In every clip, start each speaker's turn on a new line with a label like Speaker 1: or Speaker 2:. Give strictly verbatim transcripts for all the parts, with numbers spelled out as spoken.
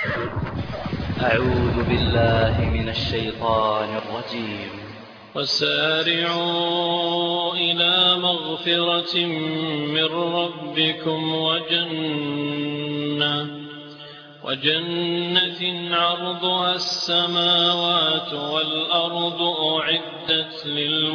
Speaker 1: أعوذ بالله من الشيطان الرجيم.
Speaker 2: وسارعوا إلى مغفرة من ربكم وجنة وجنة عرضها السماوات والأرض أعدت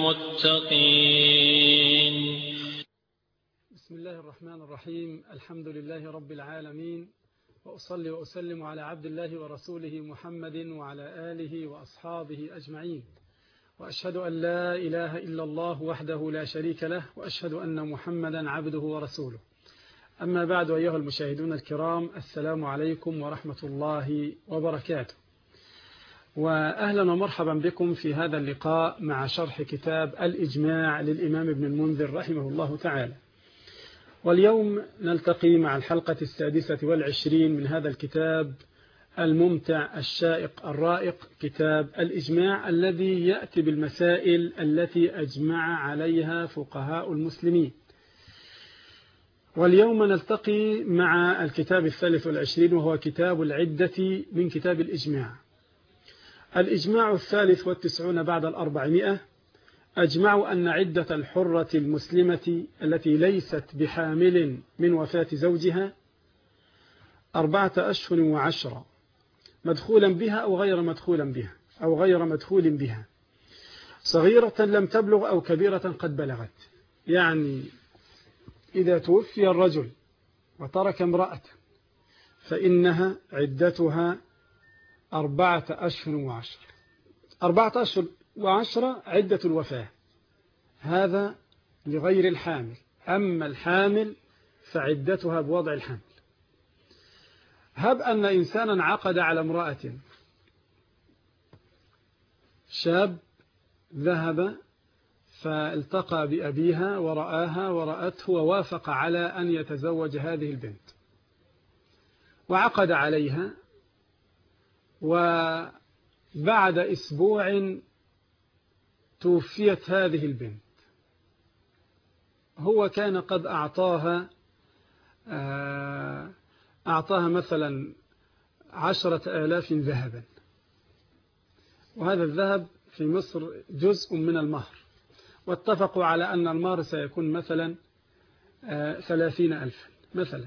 Speaker 2: للمتقين.
Speaker 3: بسم الله الرحمن الرحيم. الحمد لله رب العالمين، وأصلي وأسلم على عبد الله ورسوله محمد وعلى آله وأصحابه أجمعين، وأشهد أن لا إله إلا الله وحده لا شريك له، وأشهد أن محمدا عبده ورسوله. أما بعد، أيها المشاهدون الكرام، السلام عليكم ورحمة الله وبركاته، وأهلا ومرحبا بكم في هذا اللقاء مع شرح كتاب الإجماع للإمام ابن المنذر رحمه الله تعالى. واليوم نلتقي مع الحلقة السادسة والعشرين من هذا الكتاب الممتع الشائق الرائق، كتاب الإجماع الذي يأتي بالمسائل التي أجمع عليها فقهاء المسلمين. واليوم نلتقي مع الكتاب الثالث والعشرين، وهو كتاب العدة من كتاب الإجماع. الإجماع الثالث والتسعون بعد الأربعمائة، أجمعوا أن عدة الحرة المسلمة التي ليست بحامل من وفاة زوجها أربعة أشهر وعشرة، مدخولا بها أو غير مدخولا بها أو غير مدخول بها، صغيرة لم تبلغ أو كبيرة قد بلغت. يعني إذا توفي الرجل وترك امرأة فإنها عدتها أربعة أشهر وعشرة. أربعة أشهر وعشرة عدة الوفاة، هذا لغير الحامل. أما الحامل فعدتها بوضع الحمل. هب أن إنسانا عقد على امرأة، شاب ذهب فالتقى بأبيها ورآها ورأته ووافق على أن يتزوج هذه البنت، وعقد عليها، وبعد أسبوع توفيت هذه البنت. هو كان قد أعطاها أعطاها مثلا عشرة آلاف ذهبا، وهذا الذهب في مصر جزء من المهر، واتفقوا على أن المهر سيكون مثلا ثلاثين ألف مثلا.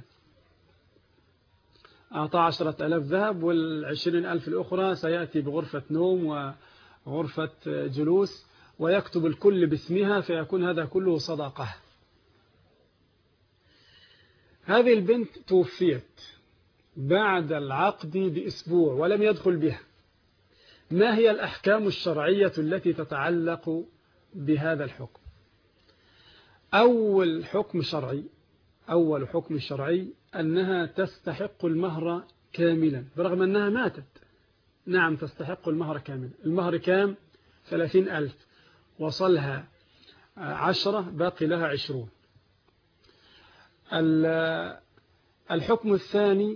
Speaker 3: أعطى عشرة آلاف ذهب، والعشرين ألف الأخرى سيأتي بغرفة نوم وغرفة جلوس، ويكتب الكل باسمها، فيكون هذا كله صداقة. هذه البنت توفيت بعد العقد بأسبوع ولم يدخل بها. ما هي الأحكام الشرعية التي تتعلق بهذا الحكم؟ أول حكم شرعي أول حكم شرعي أنها تستحق المهر كاملا برغم أنها ماتت. نعم، تستحق المهر كاملا. المهر كام؟ ثلاثين ألف، وصلها عشرة، باقي لها عشرون. الحكم الثاني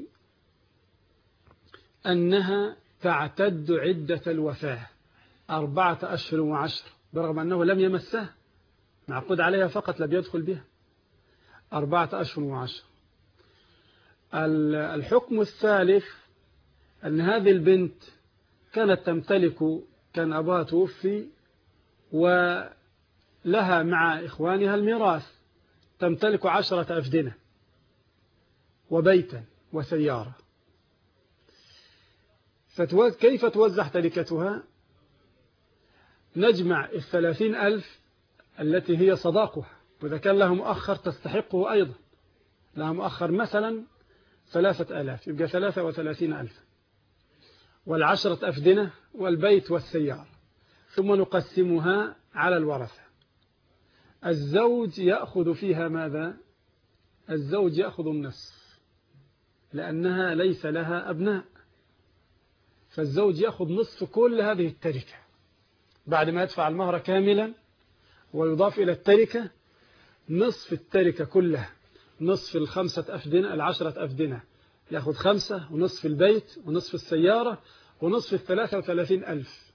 Speaker 3: أنها تعتد عدة الوفاة أربعة أشهر وعشر، برغم أنه لم يمسها، معقود عليها فقط، لم يدخل بها. أربعة أشهر وعشر. الحكم الثالث أن هذه البنت كانت تمتلك، كان أبوها توفي ولها مع إخوانها الميراث، تمتلك عشرة أفدنة وبيتا وسيارة. كيف توزع تركتها؟ نجمع الثلاثين ألف التي هي صداقها، وإذا كان لها مؤخر تستحقه أيضا، لها مؤخر مثلا ثلاثة آلاف، يبقى ثلاثة وثلاثين ألف، والعشرة أفدنة والبيت والسيارة، ثم نقسمها على الورثة. الزوج يأخذ فيها ماذا؟ الزوج يأخذ النصف، لأنها ليس لها أبناء، فالزوج يأخذ نصف كل هذه التركة بعد ما يدفع المهر كاملا، ويضاف إلى التركة نصف التركة كلها، نصف الخمسة أفدنة، العشرة أفدنة يأخذ خمسة، ونصف البيت، ونصف السيارة، ونصف الثلاثة وثلاثين ألف،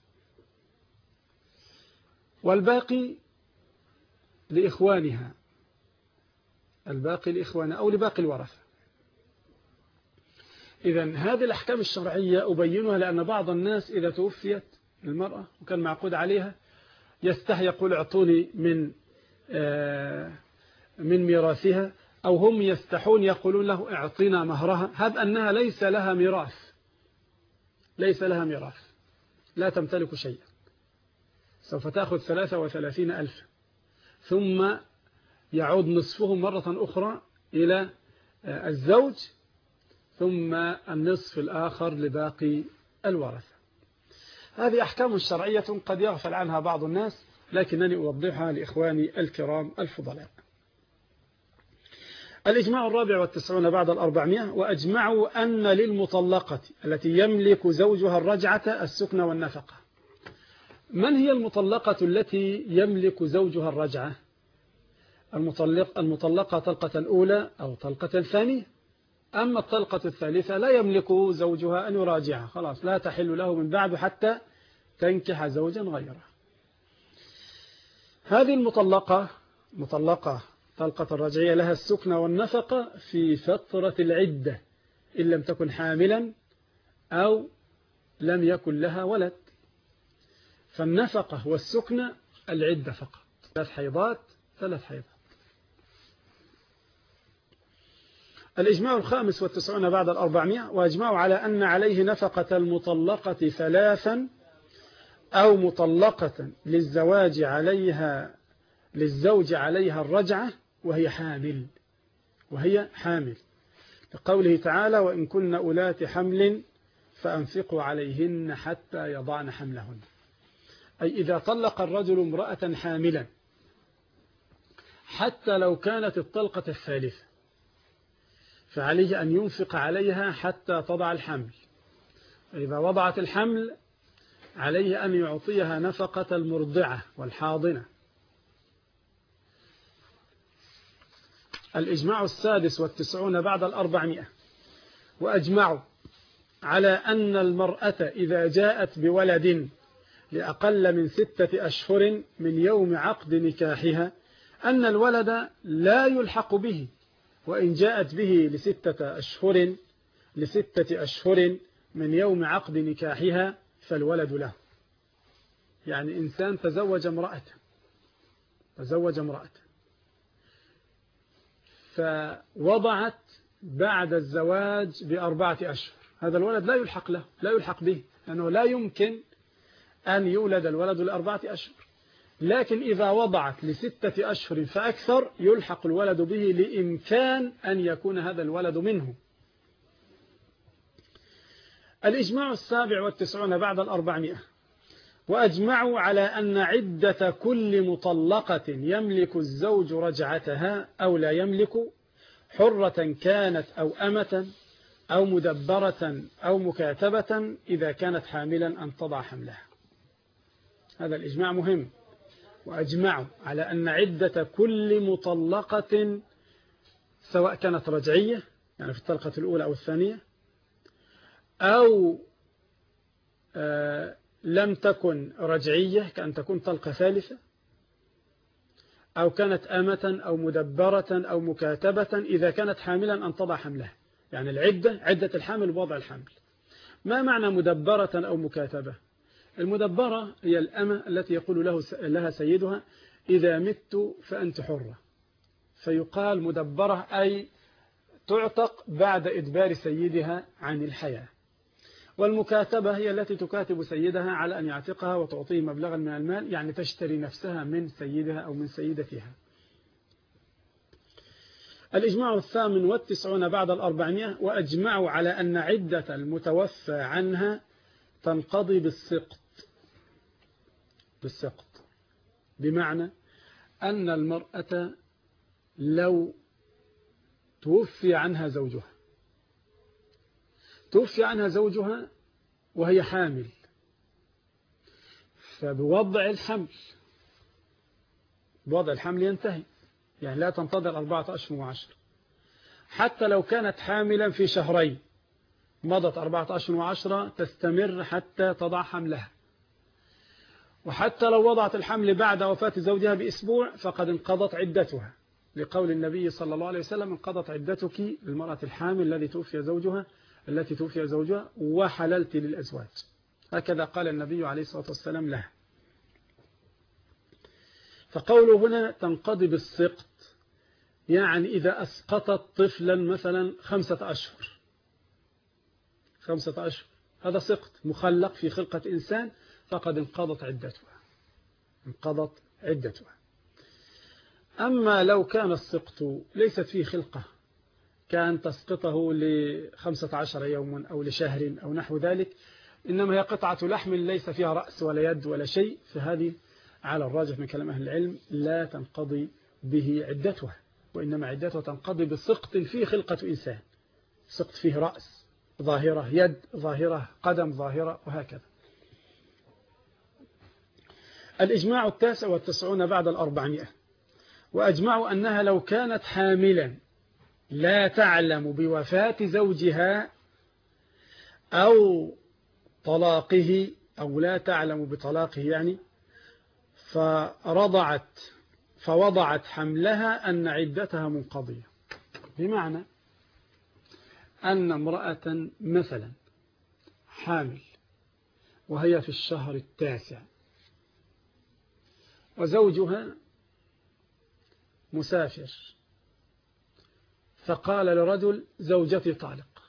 Speaker 3: والباقي لإخوانها، الباقي لإخوانها أو لباقي الورثة. إذن هذه الأحكام الشرعية أبينها لأن بعض الناس إذا توفيت المرأة وكان معقود عليها يستحي يقول اعطوني من آه من ميراثها، أو هم يستحون يقولون له اعطينا مهرها، هب أنها ليس لها ميراث ليس لها ميراث لا تمتلك شيئا، سوف تأخذ ثلاثة وثلاثين ألف، ثم يعود نصفه مرة أخرى إلى الزوج، ثم النصف الآخر لباقي الورثة. هذه أحكام شرعية قد يغفل عنها بعض الناس، لكنني أوضحها لإخواني الكرام الفضلاء. الإجماع الرابع والتسعون بعد الأربعمائة: وأجمعوا أن للمطلقة التي يملك زوجها الرجعة السكن والنفقة. من هي المطلقة التي يملك زوجها الرجعة؟ المطلق المطلقة طلقة الأولى أو طلقة ثانية. أما الطلقة الثالثة لا يملك زوجها أن يراجعها، خلاص لا تحل له من بعد حتى تنكح زوجا غيره. هذه المطلقة مطلقة طلقة الرجعية لها السكن والنفقة في فترة العدة إن لم تكن حاملا أو لم يكن لها ولد. فالنفقة والسكن العدة فقط، ثلاث حيضات ثلاث حيضات. الإجماع الخامس والتسعون بعد الأربعمائة: وأجمعوا على أن عليه نفقة المطلقة ثلاثا أو مطلقة للزواج عليها للزوج عليها الرجعة وهي حامل وهي حامل لقوله تعالى: وإن كن أولات حمل فأنفقوا عليهن حتى يضعن حملهن. أي إذا طلق الرجل امرأة حاملا حتى لو كانت الطلقة الثالثة فعليه أن ينفق عليها حتى تضع الحمل. إذا وضعت الحمل عليه أن يعطيها نفقة المرضعة والحاضنة. الإجماع السادس والتسعون بعد الأربعمائة: وأجمعوا على أن المرأة إذا جاءت بولد لأقل من ستة أشهر من يوم عقد نكاحها أن الولد لا يلحق به، وإن جاءت به لستة أشهر لستة أشهر من يوم عقد نكاحها فالولد له. يعني إنسان تزوج امرأة تزوج امرأة فوضعت بعد الزواج بأربعة أشهر، هذا الولد لا يلحق له لا يلحق به، لأنه لا يمكن أن يولد الولد لأربعة أشهر. لكن إذا وضعت لستة أشهر فأكثر يلحق الولد به لإمكان أن يكون هذا الولد منه. الإجماع السابع والتسعون بعد الأربعمائة: وأجمعوا على أن عدة كل مطلقة يملك الزوج رجعتها أو لا يملك، حرة كانت أو أمة أو مدبرة أو مكاتبة، إذا كانت حاملا أن تضع حملها. هذا الإجماع مهم. وأجمعوا على أن عدة كل مطلقة سواء كانت رجعية يعني في الطلقة الأولى أو الثانية، أو آه لم تكن رجعية كأن تكون طلقة ثالثة، أو كانت أمة أو مدبرة أو مكاتبة، إذا كانت حاملا أن تضع حملها. يعني العدة عدة الحمل ووضع الحمل. ما معنى مدبرة أو مكاتبة؟ المدبرة هي الأمة التي يقول له لها سيدها: إذا مت فأنت حرة، فيقال مدبرة أي تعتق بعد إدبار سيدها عن الحياة. والمكاتبة هي التي تكاتب سيدها على أن يعتقها وتعطيه مبلغا من المال، يعني تشتري نفسها من سيدها أو من سيدتها. الإجماع الثامن والتسعون بعد الأربعمائة: وأجمعوا على أن عدة المتوفى عنها تنقضي بالسقط بالسقط بمعنى أن المرأة لو توفي عنها زوجها توفي عنها زوجها وهي حامل، فبوضع الحمل بوضع الحمل ينتهي، يعني لا تنتظر أربعة أشهر وعشر. حتى لو كانت حاملا في شهرين مضت أربعة أشهر وعشرة تستمر حتى تضع حملها. وحتى لو وضعت الحمل بعد وفاة زوجها بأسبوع فقد انقضت عدتها، لقول النبي صلى الله عليه وسلم: انقضت عدتك للمرأة الحامل الذي توفي زوجها التي توفي زوجها وحللت للأزواج. هكذا قال النبي عليه الصلاة والسلام لها. فقوله هنا تنقضي بالسقط، يعني إذا أسقطت طفلا مثلا خمسة أشهر خمسة أشهر هذا سقط مخلق في خلقة إنسان، فقد انقضت عدتها انقضت عدتها. أما لو كان السقط ليست فيه خلقة، كان تسقطه لخمسة عشر يوما أو لشهر أو نحو ذلك، إنما هي قطعة لحم ليس فيها رأس ولا يد ولا شيء، فهذه على الراجح من كلام أهل العلم لا تنقضي به عدتها، وإنما عدتها تنقضي بسقط فيه خلقة إنسان، سقط فيه رأس ظاهرة، يد ظاهرة، قدم ظاهرة، وهكذا. الإجماع التاسع والتسعون بعد الأربعمائة، وأجمعوا أنها لو كانت حاملا لا تعلم بوفاة زوجها أو طلاقه أو لا تعلم بطلاقه يعني، فرضعت فوضعت حملها أن عدتها منقضية. بمعنى أن امرأة مثلا حامل وهي في الشهر التاسع، وزوجها مسافر، فقال لرجل زوجتي طالق،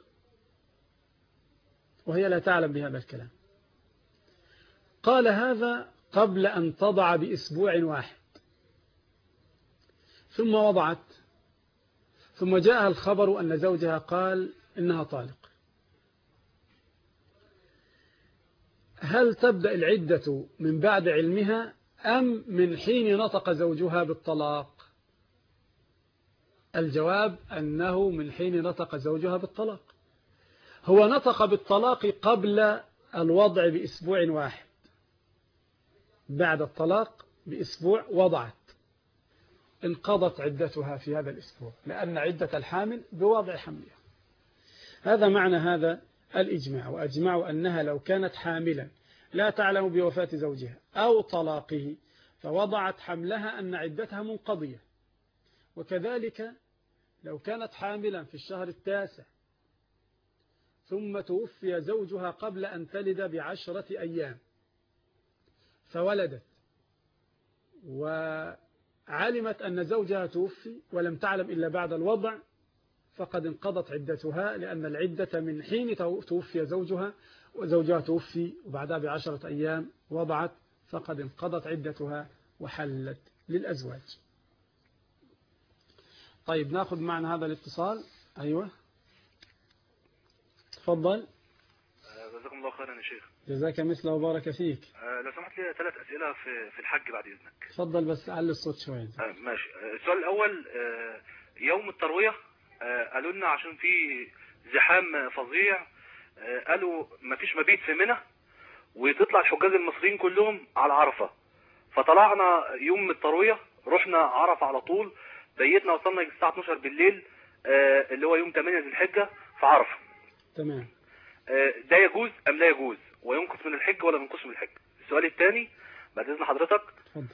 Speaker 3: وهي لا تعلم بهذا الكلام. قال هذا قبل أن تضع بأسبوع واحد، ثم وضعت، ثم جاءها الخبر أن زوجها قال إنها طالق. هل تبدأ العدة من بعد علمها أم من حين نطق زوجها بالطلاق؟ الجواب أنه من حين نطق زوجها بالطلاق. هو نطق بالطلاق قبل الوضع بأسبوع واحد، بعد الطلاق بأسبوع وضعت، انقضت عدتها في هذا الأسبوع، لأن عدة الحامل بوضع حملها. هذا معنى هذا الإجماع. وأجمعوا أنها لو كانت حاملا لا تعلم بوفاة زوجها أو طلاقه فوضعت حملها أن عدتها منقضية. وكذلك لو كانت حاملا في الشهر التاسع ثم توفي زوجها قبل أن تلد بعشرة أيام فولدت وعلمت أن زوجها توفي ولم تعلم إلا بعد الوضع، فقد انقضت عدتها، لأن العدة من حين توفي زوجها، وزوجها توفي وبعدها بعشرة أيام وضعت، فقد انقضت عدتها وحلت للأزواج. طيب ناخذ معنا هذا الاتصال. أيوة تفضل.
Speaker 4: جزاكم الله خيرا يا شيخ.
Speaker 3: جزاك مثله وبارك فيك.
Speaker 4: أه لو سمحت لي ثلاث أسئلة في في الحج بعد إذنك.
Speaker 3: تفضل بس علي الصوت شوية.
Speaker 4: أه ماشي. السؤال الأول، أه يوم التروية أه قالوا لنا عشان في زحام فظيع، أه قالوا ما فيش مبيت في منى وتطلع الحجاج المصريين كلهم على عرفة. فطلعنا يوم التروية رحنا عرفة على طول، بيتنا وصلنا الساعة اتناشر بالليل أه اللي هو يوم ثمانية ذي الحجة في عرفة.
Speaker 3: تمام.
Speaker 4: ده يجوز أم لا يجوز، وينقص من الحج ولا ينقص من الحج؟ السؤال الثاني بعد إذن حضرتك،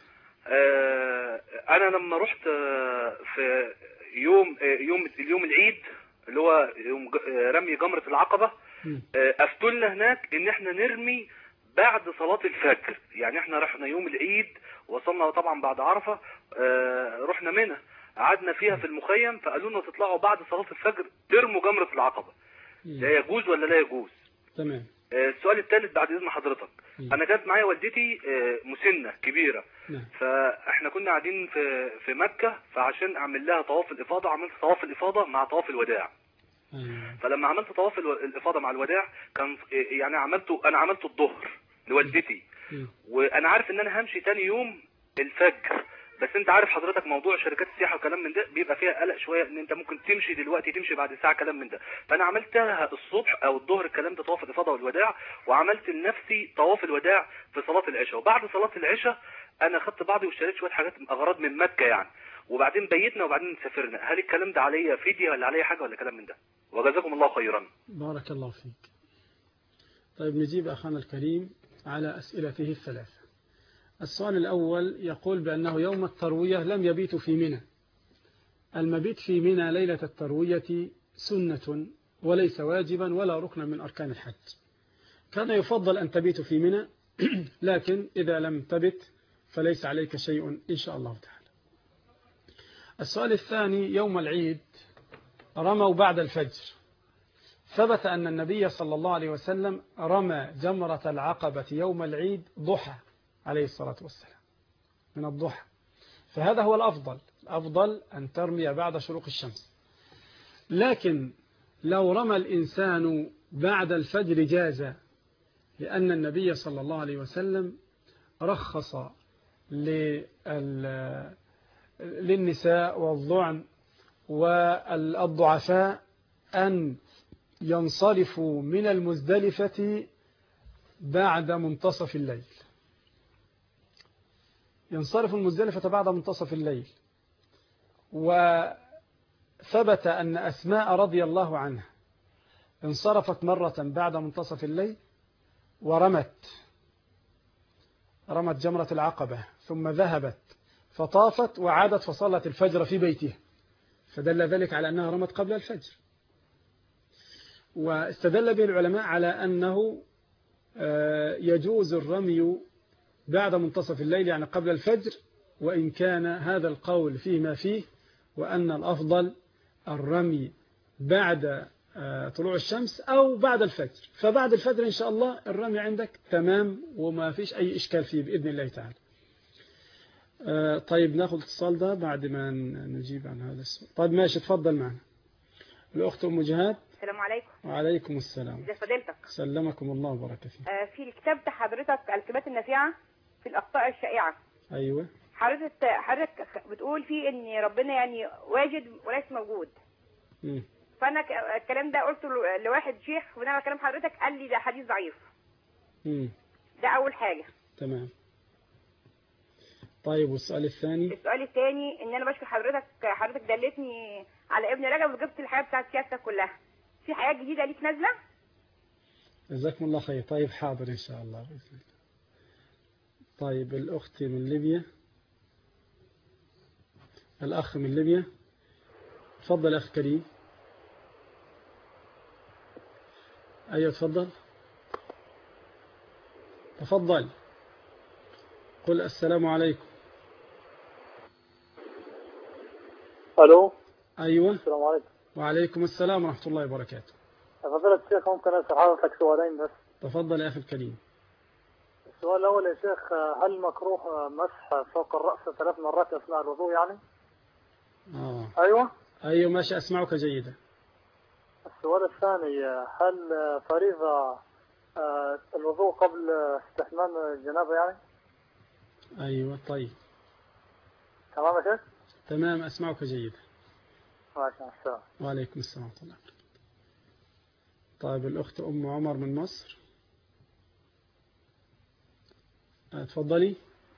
Speaker 4: آه أنا لما رحت في يوم يوم اليوم العيد اللي هو يوم رمي جمرة العقبة، آه أفتلنا هناك إن إحنا نرمي بعد صلاة الفجر. يعني إحنا رحنا يوم العيد وصلنا طبعا بعد عرفة، آه رحنا منى قعدنا فيها في المخيم، فقالوا لنا تطلعوا بعد صلاة الفجر ترموا جمرة العقبة. ده يجوز ولا لا يجوز؟
Speaker 3: تمام.
Speaker 4: آه السؤال الثالث بعد إذن حضرتك،
Speaker 3: مم.
Speaker 4: أنا كانت معايا والدتي آه مسنة كبيرة،
Speaker 3: نعم.
Speaker 4: فإحنا كنا قاعدين في في مكة، فعشان أعمل لها طواف الإفاضة عملت طواف الإفاضة مع طواف الوداع.
Speaker 3: أيوة.
Speaker 4: فلما عملت طواف الإفاضة مع الوداع كان يعني عملته أنا عملته الظهر لوالدتي،
Speaker 3: مم.
Speaker 4: وأنا عارف إن أنا همشي تاني يوم الفجر، بس انت عارف حضرتك موضوع شركات السياحه وكلام من ده بيبقى فيها قلق شويه، ان انت ممكن تمشي دلوقتي تمشي بعد ساعه كلام من ده. فانا عملتها الصبح او الظهر الكلام ده طواف الافاضه والوداع، وعملت لنفسي طواف الوداع في صلاه العشاء، وبعد صلاه العشاء انا خدت بعضي واشتريت شويه حاجات اغراض من مكه يعني، وبعدين بيتنا وبعدين سافرنا. هل الكلام ده عليا فديه ولا عليا حاجه ولا كلام من ده؟ وجزاكم الله خيرا.
Speaker 3: بارك الله فيك. طيب نجيب اخانا الكريم على اسئلته الثلاثه. السؤال الأول يقول بأنه يوم التروية لم يبيت في منى. المبيت في منى ليلة التروية سنة وليس واجبا ولا ركنا من أركان الحج. كان يفضل أن تبيت في منى، لكن إذا لم تبت فليس عليك شيء إن شاء الله تعالى. السؤال الثاني: يوم العيد رموا بعد الفجر، ثبت أن النبي صلى الله عليه وسلم رمى جمرة العقبة يوم العيد ضحى عليه الصلاة والسلام، من الضحى، فهذا هو الأفضل. الأفضل أن ترمي بعد شروق الشمس، لكن لو رمى الإنسان بعد الفجر جاز، لأن النبي صلى الله عليه وسلم رخص للنساء والضعن والضعفاء أن ينصرفوا من المزدلفة بعد منتصف الليل، ينصرف المزدلفة بعد منتصف الليل. وثبت أن أسماء رضي الله عنها انصرفت مرة بعد منتصف الليل ورمت رمت جمرة العقبة، ثم ذهبت فطافت وعادت فصلت الفجر في بيتها، فدل ذلك على أنها رمت قبل الفجر. واستدل به العلماء على أنه يجوز الرمي بعد منتصف الليل، يعني قبل الفجر، وإن كان هذا القول فيه ما فيه، وأن الأفضل الرمي بعد طلوع الشمس أو بعد الفجر. فبعد الفجر إن شاء الله الرمي عندك تمام وما فيش أي إشكال فيه بإذن الله تعالى. طيب ناخذ اتصال ده بعد ما نجيب عن هذا السؤال. طيب ماشي، تفضل معنا الأخت أم جهاد.
Speaker 5: السلام عليكم.
Speaker 3: وعليكم السلام.
Speaker 5: ازي فضيلتك؟
Speaker 3: سلمكم الله وبارك فيك.
Speaker 5: آه في الكتاب ده حضرتك الكلمات النافعة في الأخطاء الشائعة.
Speaker 3: أيوة.
Speaker 5: حضرتك حضرتك بتقول فيه إن ربنا يعني واجد وليس موجود.
Speaker 3: م.
Speaker 5: فأنا الكلام ده قلته لواحد شيخ ونعم كلام حضرتك قال لي ده حديث ضعيف.
Speaker 3: م.
Speaker 5: ده أول حاجة.
Speaker 3: تمام. طيب والسؤال الثاني؟
Speaker 5: السؤال الثاني إن أنا بشكر حضرتك، حضرتك دلتني على ابن رجب وجبت الحياة بتاعت سيادتك كلها. في حياة جديدة ليك نازلة؟
Speaker 3: جزاكم الله خير. طيب حاضر إن شاء الله بإذن الله. طيب الأخت من ليبيا، الأخ من ليبيا، تفضل أخ كريم. أيوة تفضل تفضل قل السلام عليكم.
Speaker 6: ألو.
Speaker 3: أيوة.
Speaker 6: السلام عليكم.
Speaker 3: وعليكم السلام ورحمة الله وبركاته.
Speaker 6: فضيلة الشيخ ممكن أسأل حضرتك سؤالين بس؟
Speaker 3: تفضل يا أخي الكريم.
Speaker 6: السؤال الأول يا شيخ، هل مكروه مسح فوق الرأس ثلاث مرات أثناء الوضوء يعني؟
Speaker 3: آه.
Speaker 6: أيوة.
Speaker 3: أيوة ماشي، أسمعك جيدا.
Speaker 6: السؤال الثاني، هل فريضة الوضوء قبل استحمام الجنابة يعني؟
Speaker 3: أيوة. طيب
Speaker 6: تمام يا شيخ؟
Speaker 3: تمام، أسمعك جيدا.
Speaker 6: ماشي، السلام.
Speaker 3: وعليكم السلام ورحمة الله. طيب الأخت أم عمر من مصر، تفضلي.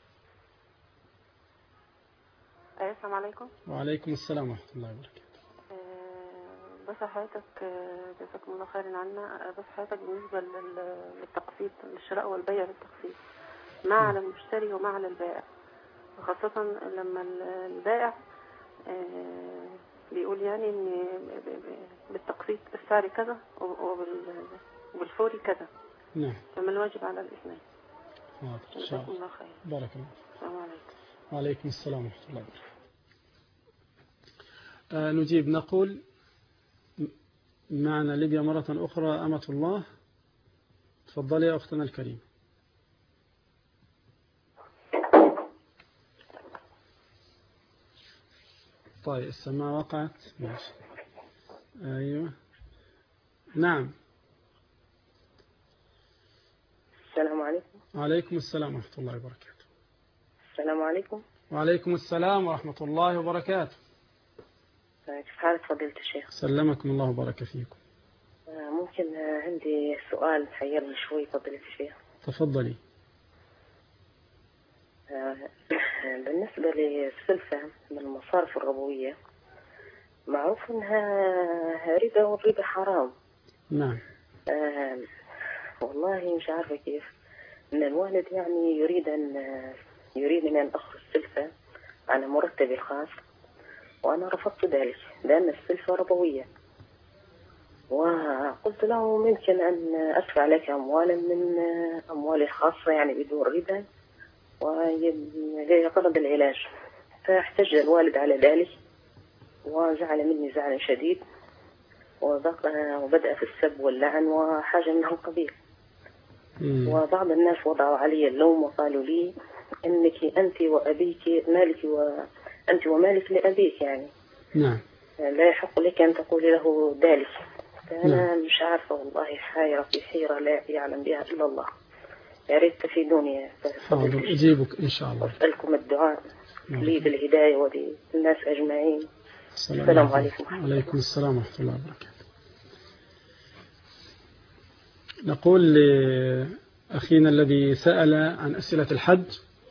Speaker 7: السلام عليكم.
Speaker 3: وعليكم السلام ورحمة الله وبركاته.
Speaker 7: بس حضرتك جزاكم الله خيرا عنا. بس حضرتك بالنسبة للتقسيط، للشراء والبيع بالتقسيط، ما على المشتري وما على البائع، وخاصة لما البائع بيقول يعني ان بالتقسيط السعر كذا وبالفوري كذا.
Speaker 3: نعم.
Speaker 7: فما الواجب على الاثنين؟
Speaker 3: حاضر.
Speaker 7: جزاكم الله خير.
Speaker 3: بارك الله.
Speaker 7: السلام عليكم.
Speaker 3: وعليكم السلام ورحمة الله وبركاته. آه نجيب نقول معنا ليبيا مرة أخرى أمة الله. تفضلي يا أختنا الكريمة. طيب السماعة وقعت. ماشي. أيوة. نعم.
Speaker 8: السلام عليكم.
Speaker 3: وعليكم السلام ورحمة الله وبركاته.
Speaker 8: السلام عليكم.
Speaker 3: وعليكم السلام ورحمة الله وبركاته.
Speaker 8: كيف حالك فضيلة الشيخ؟
Speaker 3: سلمكم الله وبارك فيكم.
Speaker 8: ممكن عندي سؤال حيرني شوي فضيلة الشيخ؟
Speaker 3: تفضلي.
Speaker 8: بالنسبة للسلفة من المصارف الربوية، معروف انها ربا والربا حرام.
Speaker 3: نعم.
Speaker 8: آه والله مش عارفة كيف ان الوالد يعني يريد ان يريد ان اخذ السلفة على مرتبي الخاص، وانا رفضت ذلك لان السلفة ربوية. وقلت له ممكن أن أدفع لك أموالا من أموالي الخاصة يعني بدون ربا ولغرض العلاج. فاحتج الوالد على ذلك وزعل مني زعلا شديد وبدأ في السب واللعن وحاجة من هالقبيل. وبعض الناس وضعوا علي اللوم وقالوا لي إنك أنت وأبيك مالك وأنت ومالك لأبيك يعني
Speaker 3: نعم
Speaker 8: لا يحق لك أن تقولي له ذلك. فأنا مش عارفة والله، حيرة في حيرة لا يعلم بها إلا الله. يا ريت تفيدوني.
Speaker 3: حاضر أجيبك إن شاء الله.
Speaker 8: أسألكم الدعاء لي بالهداية وللناس أجمعين. السلام عليكم.
Speaker 3: وعليكم السلام ورحمة الله وبركاته. نقول لأخينا الذي سأل عن أسئلة الحج،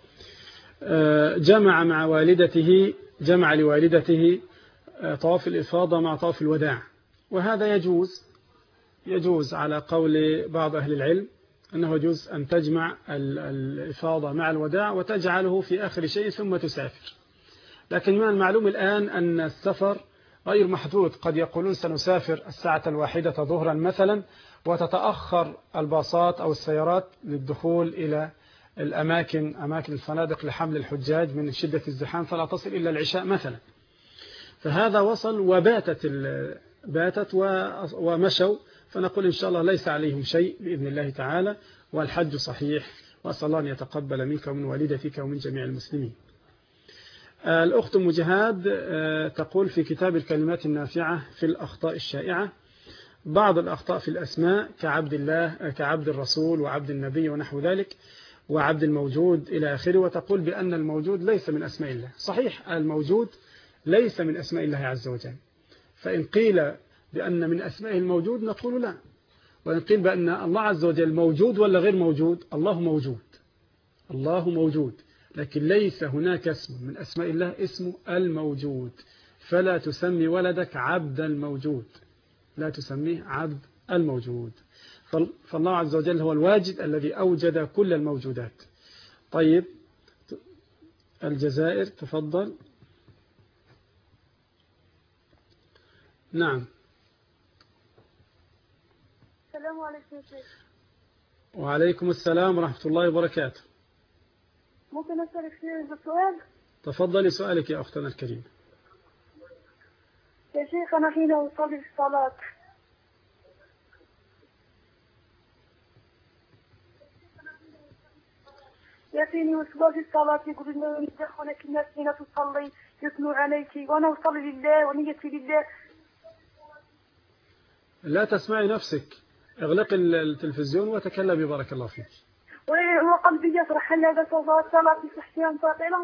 Speaker 3: جمع مع والدته جمع لوالدته طواف الإفاضة مع طواف الوداع، وهذا يجوز يجوز على قول بعض أهل العلم أنه يجوز أن تجمع الإفاضة مع الوداع وتجعله في آخر شيء ثم تسافر. لكن من المعلوم الآن أن السفر غير محدود، قد يقولون سنسافر الساعة الواحدة ظهرا مثلا وتتأخر الباصات أو السيارات للدخول إلى الأماكن أماكن الفنادق لحمل الحجاج من شدة الزحام فلا تصل إلا العشاء مثلا. فهذا وصل وباتت باتت ومشوا، فنقول إن شاء الله ليس عليهم شيء بإذن الله تعالى، والحج صحيح، وأسأل الله أن يتقبل منك ومن والدتك ومن جميع المسلمين. الأخت أم جهاد تقول في كتاب الكلمات النافعة في الأخطاء الشائعة بعض الأخطاء في الأسماء كعبد الله كعبد الرسول وعبد النبي ونحو ذلك وعبد الموجود إلى آخره، وتقول بأن الموجود ليس من أسماء الله. صحيح الموجود ليس من أسماء الله عز وجل، فإن قيل بأن من أسمائه الموجود نقول لا، وإن قيل بأن الله عز وجل موجود ولا غير موجود، الله موجود الله موجود، لكن ليس هناك اسم من أسماء الله اسمه الموجود، فلا تسمي ولدك عبد الموجود، لا تسميه عبد الموجود، فالله عز وجل هو الواجد الذي أوجد كل الموجودات. طيب الجزائر تفضل. نعم.
Speaker 9: السلام عليكم يا شيخ.
Speaker 3: وعليكم السلام ورحمة الله وبركاته.
Speaker 9: ممكن أسألك سؤال؟
Speaker 3: تفضلي سؤالك يا أختنا الكريمة.
Speaker 9: يا شيخ أنا حين أصلي في الصلاة يأتيني وسواس في الصلاة يقول إنه يدخلك الناس حين تصلي يثنوا عليك وأنا أصلي لله ونيتي لله.
Speaker 3: لا تسمعي نفسك، اغلقي التلفزيون وتكلمي بارك الله فيك.
Speaker 9: وقلبي يفرح. هل هذا صلاة صحيحة باطلة؟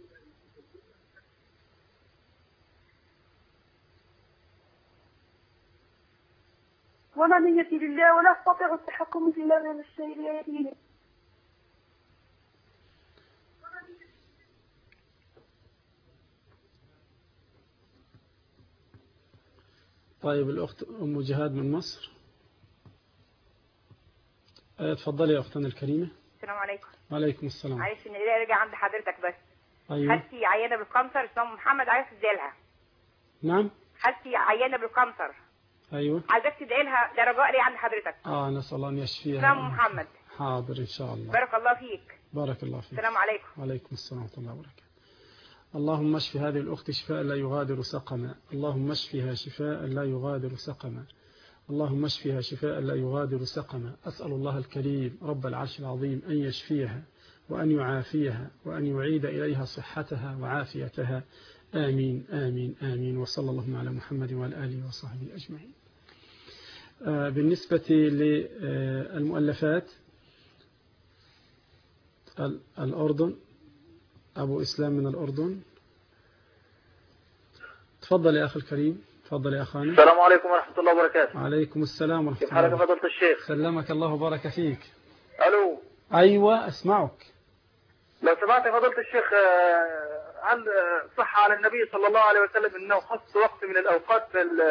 Speaker 9: وما نيتي لله ولا أستطيع التحكم في الله من الشيء يأتيني.
Speaker 3: طيب الأخت أم جهاد من مصر. تفضلي يا أختنا الكريمة.
Speaker 5: السلام عليكم.
Speaker 3: وعليكم السلام.
Speaker 5: معلش إن إيه رجع عند حضرتك بس.
Speaker 3: أيوة.
Speaker 5: خالتي عيانة بالقنصر اسمها محمد، عايز تدعي لها.
Speaker 3: نعم.
Speaker 5: خالتي عيانة بالقنصر.
Speaker 3: أيوة.
Speaker 5: عايزك تدعي لها، ده رجاء لي عند حضرتك.
Speaker 3: آه نسأل الله أن يشفيها.
Speaker 5: اسمها محمد.
Speaker 3: حاضر إن شاء الله.
Speaker 5: بارك الله فيك.
Speaker 3: بارك الله فيك.
Speaker 5: السلام عليكم.
Speaker 3: وعليكم السلام ورحمة الله وبركاته. اللهم اشف هذه الأخت شفاء لا يغادر سقما، اللهم اشفها شفاء لا يغادر سقما، اللهم اشفها شفاء لا يغادر سقما. أسأل الله الكريم رب العرش العظيم أن يشفيها وأن يعافيها وأن يعيد إليها صحتها وعافيتها، آمين آمين آمين. وصلى الله على محمد وعلى آله وصحبه أجمعين. بالنسبة للمؤلفات الأردن، أبو إسلام من الأردن. تفضل يا أخي الكريم. تفضل يا أخواني.
Speaker 4: السلام عليكم ورحمة الله وبركاته.
Speaker 3: وعليكم السلام ورحمة الله.
Speaker 4: كيف حالك فضيلة الشيخ؟
Speaker 3: سلمك الله وبارك فيك.
Speaker 4: ألو.
Speaker 3: أيوة أسمعك.
Speaker 4: لو سمعت فضيلة الشيخ عن صح على النبي صلى الله عليه وسلم أنه خص وقت من الأوقات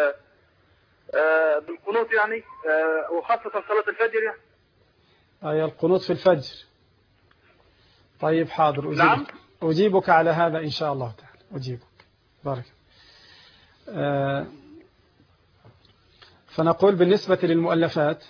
Speaker 4: بالقنوت يعني، وخاصة صلاة الفجر يعني.
Speaker 3: أي القنوت في الفجر. طيب حاضر أجيبك.
Speaker 4: نعم.
Speaker 3: أجيبك على هذا إن شاء الله تعالى، أجيبك. بارك. آه فنقول بالنسبة للمؤلفات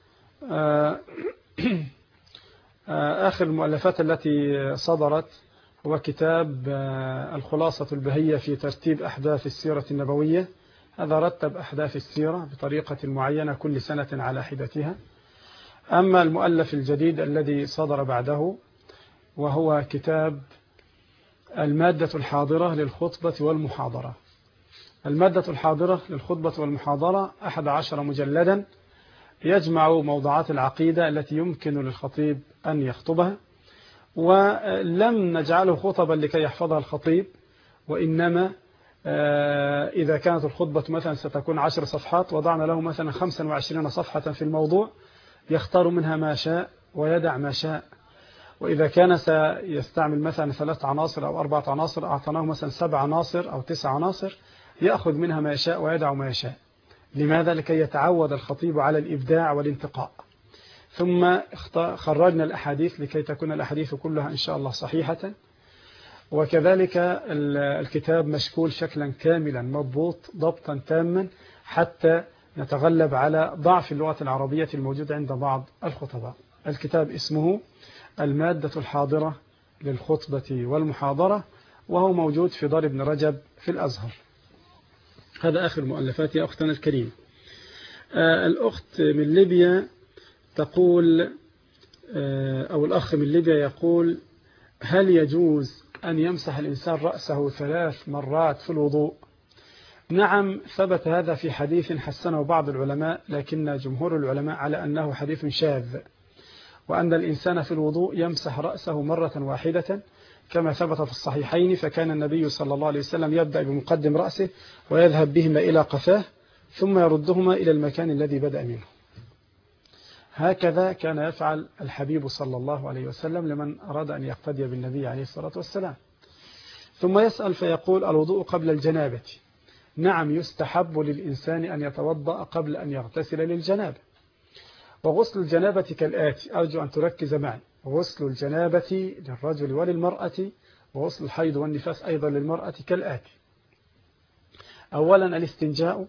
Speaker 3: آخر المؤلفات التي صدرت هو كتاب الخلاصة البهية في ترتيب أحداث السيرة النبوية. هذا رتب أحداث السيرة بطريقة معينة كل سنة على حدتها. أما المؤلف الجديد الذي صدر بعده وهو كتاب المادة الحاضرة للخطبة والمحاضرة. المادة الحاضرة للخطبة والمحاضرة أحد عشر مجلدا يجمع موضوعات العقيدة التي يمكن للخطيب أن يخطبها، ولم نجعله خطبا لكي يحفظها الخطيب، وإنما إذا كانت الخطبة مثلا ستكون عشر صفحات وضعنا له مثلا خمسا وعشرين صفحة في الموضوع يختار منها ما شاء ويدع ما شاء. وإذا كان سيستعمل مثلا ثلاث عناصر أو أربعة عناصر أعطناه مثلا سبع عناصر أو تسع عناصر يأخذ منها ما يشاء ويدع ما يشاء. لماذا؟ لكي يتعود الخطيب على الإبداع والانتقاء. ثم خرجنا الأحاديث لكي تكون الأحاديث كلها إن شاء الله صحيحة. وكذلك الكتاب مشكول شكلا كاملا مضبوط ضبطا تاما حتى نتغلب على ضعف اللغة العربية الموجود عند بعض الخطباء. الكتاب اسمه المادة الحاضرة للخطبة والمحاضرة، وهو موجود في دار ابن رجب في الأزهر. هذا آخر مؤلفات يا أختنا الكريم. آه الأخت من ليبيا تقول آه أو الأخ من ليبيا يقول: هل يجوز أن يمسح الإنسان رأسه ثلاث مرات في الوضوء؟ نعم، ثبت هذا في حديث حسنه بعض العلماء، لكن جمهور العلماء على أنه حديث شاذ، وأن الإنسان في الوضوء يمسح رأسه مرة واحدة كما ثبت في الصحيحين. فكان النبي صلى الله عليه وسلم يبدأ بمقدم رأسه ويذهب بهما إلى قفاه ثم يردهما إلى المكان الذي بدأ منه. هكذا كان يفعل الحبيب صلى الله عليه وسلم لمن أراد أن يقتدي بالنبي عليه الصلاة والسلام. ثم يسأل فيقول: الوضوء قبل الجنابة. نعم، يستحب للإنسان أن يتوضأ قبل أن يغتسل للجنابة. وغسل الجنابة كالآتي، أرجو أن تركز معي: غسل الجنابة للرجل وللمرأة، وغسل الحيض والنفاس أيضا للمرأة كالآتي: أولا الاستنجاء،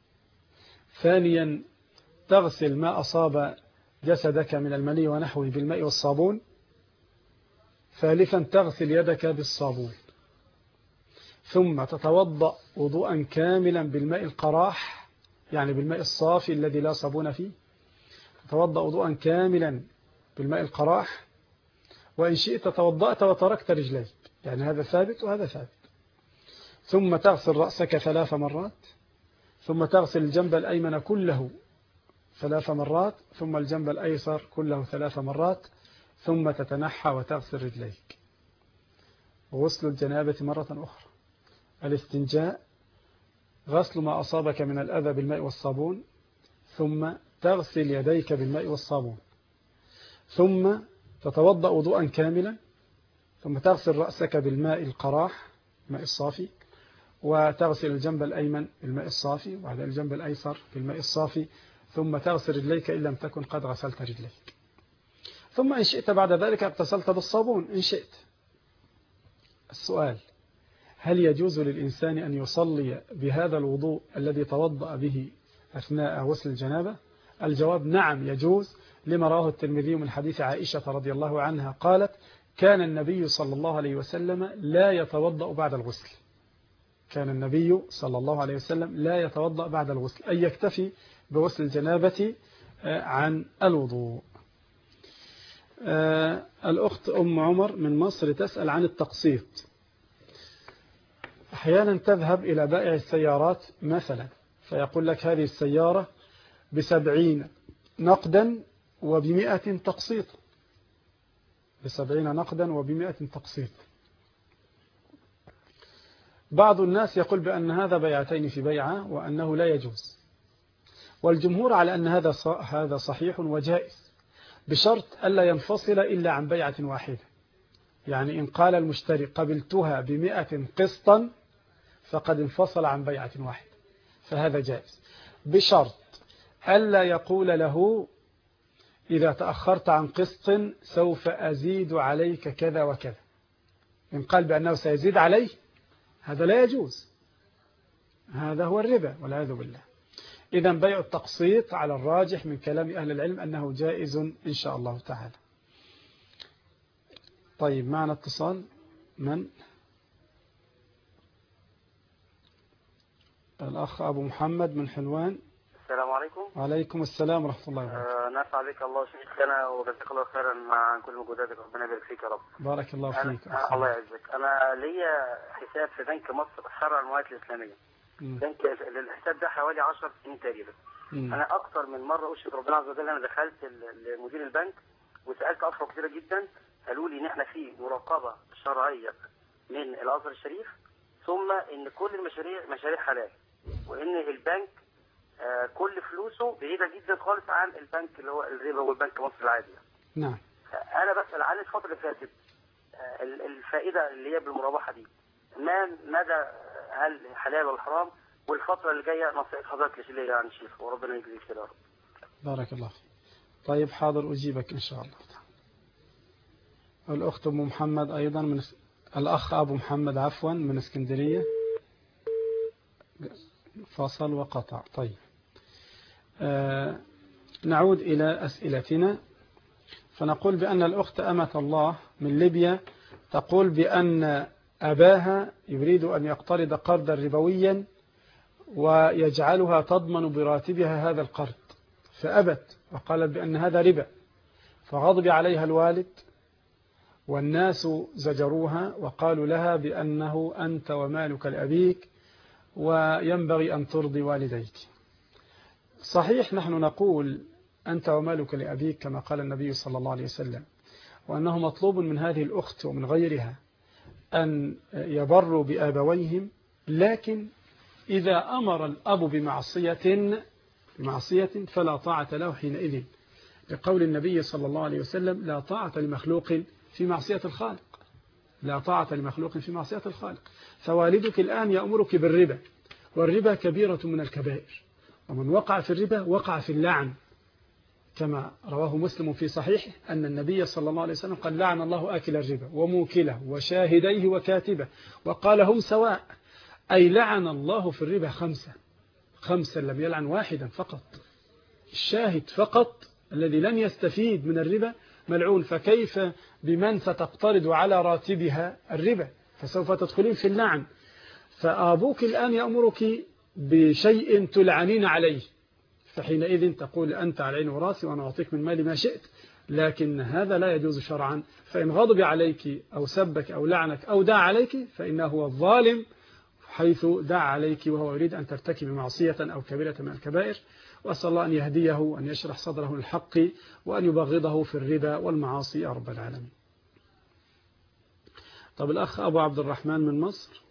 Speaker 3: ثانيا تغسل ما أصاب جسدك من المني ونحوه بالماء والصابون، ثالثا تغسل يدك بالصابون، ثم تتوضأ وضوءا كاملا بالماء القراح، يعني بالماء الصافي الذي لا صابون فيه. تتوضأ وضوءا كاملا بالماء القراح، وإن شئت توضأت وتركت رجليك، يعني هذا ثابت وهذا ثابت. ثم تغسل رأسك ثلاث مرات، ثم تغسل الجنب الأيمن كله ثلاث مرات، ثم الجنب الأيسر كله ثلاث مرات، ثم تتنحى وتغسل رجليك. غسل الجنابة مرة أخرى: الاستنجاء، غسل ما أصابك من الأذى بالماء والصابون، ثم تغسل يديك بالماء والصابون، ثم تتوضأ وضوءا كاملا، ثم تغسل رأسك بالماء القراح الماء الصافي، وتغسل الجنب الأيمن بالماء الصافي، وعلى الجنب الأيسر بالماء الصافي، ثم تغسل رجليك إن لم تكن قد غسلت رجليك، ثم إن شئت بعد ذلك اغتسلت بالصابون إن شئت. السؤال: هل يجوز للإنسان أن يصلي بهذا الوضوء الذي توضأ به أثناء غسل الجنابة؟ الجواب: نعم يجوز، لما رواه الترمذي من حديث عائشة رضي الله عنها قالت: كان النبي صلى الله عليه وسلم لا يتوضأ بعد الغسل. كان النبي صلى الله عليه وسلم لا يتوضأ بعد الغسل، أي يكتفي بغسل الجنابة عن الوضوء. الأخت أم عمر من مصر تسأل عن التقسيط. أحيانا تذهب إلى بائع السيارات مثلا فيقول لك: هذه السيارة بسبعين نقدا وبمئة تقسيط، بسبعين نقدا وبمئة تقسيط. بعض الناس يقول بأن هذا بيعتين في بيعة وأنه لا يجوز، والجمهور على أن هذا هذا صحيح وجائز، بشرط ألا ينفصل إلا عن بيعة واحدة. يعني إن قال المشتري: قبلتها بمئة قسطا، فقد انفصل عن بيعة واحدة، فهذا جائز، بشرط ألا يقول له: إذا تأخرت عن قسط سوف أزيد عليك كذا وكذا. إن قال بأنه سيزيد عليه، هذا لا يجوز، هذا هو الربا والعياذ بالله. إذا بيع التقسيط على الراجح من كلام أهل العلم أنه جائز إن شاء الله تعالى. طيب معنا اتصال. من؟ الأخ أبو محمد من حلوان.
Speaker 10: السلام عليكم.
Speaker 3: وعليكم السلام ورحمة الله وبركاته.
Speaker 10: آه نفع بك الله شيخنا وجزاك الله خيرا عن كل مجهوداتك، ربنا يبارك فيك يا رب.
Speaker 3: بارك الله فيك.
Speaker 10: أنا الله يعزك. أنا ليا حساب في بنك مصر الشرع المواد الإسلامية. م. بنك الحساب ده حوالي عشر سنين تقريبا. أنا أكثر من مرة أشهد ربنا عز وجل أنا دخلت لمدير البنك وسألت أسرة كثيرة جدا، قالوا لي إن إحنا في مراقبة شرعية من الأزهر الشريف، ثم إن كل المشاريع مشاريع حلال، وإن البنك آه كل فلوسه بعيدة جدا خالص عن البنك اللي هو الربا والبنك مصر العادي.
Speaker 3: نعم.
Speaker 10: أنا بسأل عن الفترة اللي فاتت آه الفائدة اللي هي بالمرابحة دي ما مدى هل حلال ولا حرام، والفترة اللي جاية نصيحة حضرتك ليا يعني شيخ، وربنا يجزيك خير يا رب.
Speaker 3: بارك الله فيك. طيب حاضر أجيبك إن شاء الله. الأخت أم محمد أيضا من الأخ أبو محمد عفوا من اسكندرية. فصل وقطع. طيب آه نعود إلى أسئلتنا. فنقول بأن الأخت أمة الله من ليبيا تقول بأن أباها يريد أن يقترض قرضا ربويا ويجعلها تضمن براتبها هذا القرض، فأبت وقالت بأن هذا ربا، فغضب عليها الوالد والناس زجروها وقالوا لها بأنه أنت ومالك لأبيك وينبغي أن ترضي والديك. صحيح نحن نقول أنت ومالك لأبيك كما قال النبي صلى الله عليه وسلم، وأنه مطلوب من هذه الأخت ومن غيرها أن يبروا بآبويهم، لكن إذا أمر الأب بمعصية بمعصية فلا طاعة له حينئذ، لقول النبي صلى الله عليه وسلم لا طاعة لمخلوق في معصية الخالق، لا طاعة لمخلوق في معصية الخالق. فوالدك الآن يأمرك بالربا، والربا كبيرة من الكبائر، ومن وقع في الربا وقع في اللعن، كما رواه مسلم في صحيحه أن النبي صلى الله عليه وسلم قال لعن الله آكل الربا وموكله وشاهديه وكاتبه، وقال هم سواء، أي لعن الله في الربا خمسة خمسة لم يلعن واحدا فقط. الشاهد فقط الذي لن يستفيد من الربا ملعون، فكيف بمن ستقترض على راتبها الربا، فسوف تدخلين في اللعن. فأبوك الآن يأمرك بشيء تلعنين عليه، فحينئذ تقول أنت على عيني وراسي وأنا أعطيك من مالي ما شئت، لكن هذا لا يجوز شرعا. فإن غضب عليك أو سبك أو لعنك أو دعا عليك فإنه هو الظالم، حيث دعا عليك وهو يريد أن ترتكب معصية أو كبيرة من الكبائر. وأسأل الله أن يهديه وأن يشرح صدره للحق وأن يبغضه في الربا والمعاصي يا رب العالمين. طب الأخ أبو عبد الرحمن من مصر.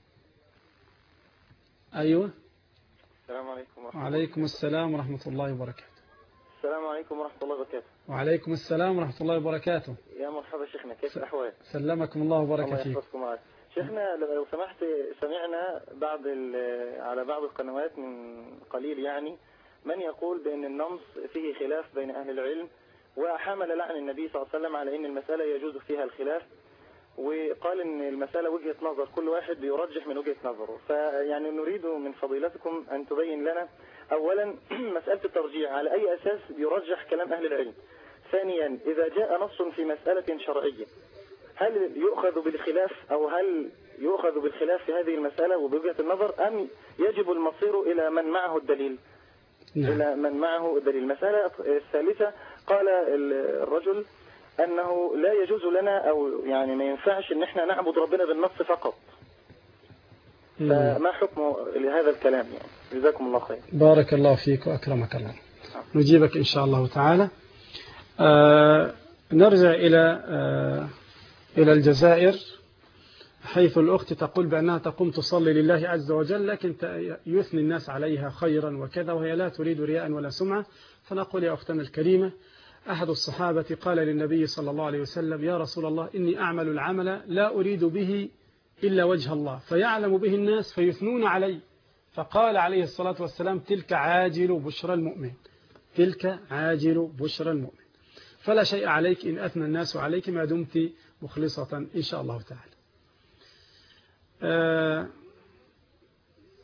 Speaker 3: أيوة.
Speaker 11: السلام عليكم ورحمة الله.
Speaker 3: وعليكم السلام ورحمة الله وبركاته.
Speaker 11: السلام عليكم ورحمة الله وبركاته.
Speaker 3: وعليكم السلام ورحمة الله وبركاته.
Speaker 11: يا مرحبا شيخنا، كيف الأحوال؟
Speaker 3: سلمكم الله وبارك فيك.
Speaker 11: الله يحفظكم معك. شيخنا لو سمحت، سمعنا بعض على بعض القنوات من قليل يعني من يقول بأن النمص فيه خلاف بين أهل العلم، وحمل لعن النبي صلى الله عليه وسلم على أن المسألة يجوز فيها الخلاف، وقال أن المسألة وجهة نظر، كل واحد بيرجح من وجهة نظره. فيعني نريد من فضيلتكم أن تبين لنا أولا مسألة الترجيح على أي أساس يرجح كلام أهل العلم. ثانيا إذا جاء نص في مسألة شرعية هل يؤخذ بالخلاف أو هل يؤخذ بالخلاف في هذه المسألة وبوجهة النظر، أم يجب المصير إلى من معه الدليل؟ نعم. إلى من معه الدليل. المسألة الثالثة قال الرجل أنه لا يجوز لنا أو يعني ما ينفعش أن احنا نعبد ربنا بالنص فقط. مم. فما حكم لهذا الكلام يعني؟ جزاكم الله خير.
Speaker 3: بارك الله فيك وأكرمك الله. نجيبك إن شاء الله تعالى. آه نرجع إلى آه إلى الجزائر، حيث الأخت تقول بأنها تقوم تصلي لله عز وجل، لكن يثني الناس عليها خيرا وكذا، وهي لا تريد رياء ولا سمعة. فنقول يا أختنا الكريمة، أحد الصحابة قال للنبي صلى الله عليه وسلم يا رسول الله إني أعمل العمل لا أريد به إلا وجه الله، فيعلم به الناس فيثنون علي. فقال عليه الصلاة والسلام تلك عاجل بشرى المؤمن، تلك عاجل بشرى المؤمن، فلا شيء عليك إن أثنى الناس عليك ما دمت مخلصة إن شاء الله تعالى. آه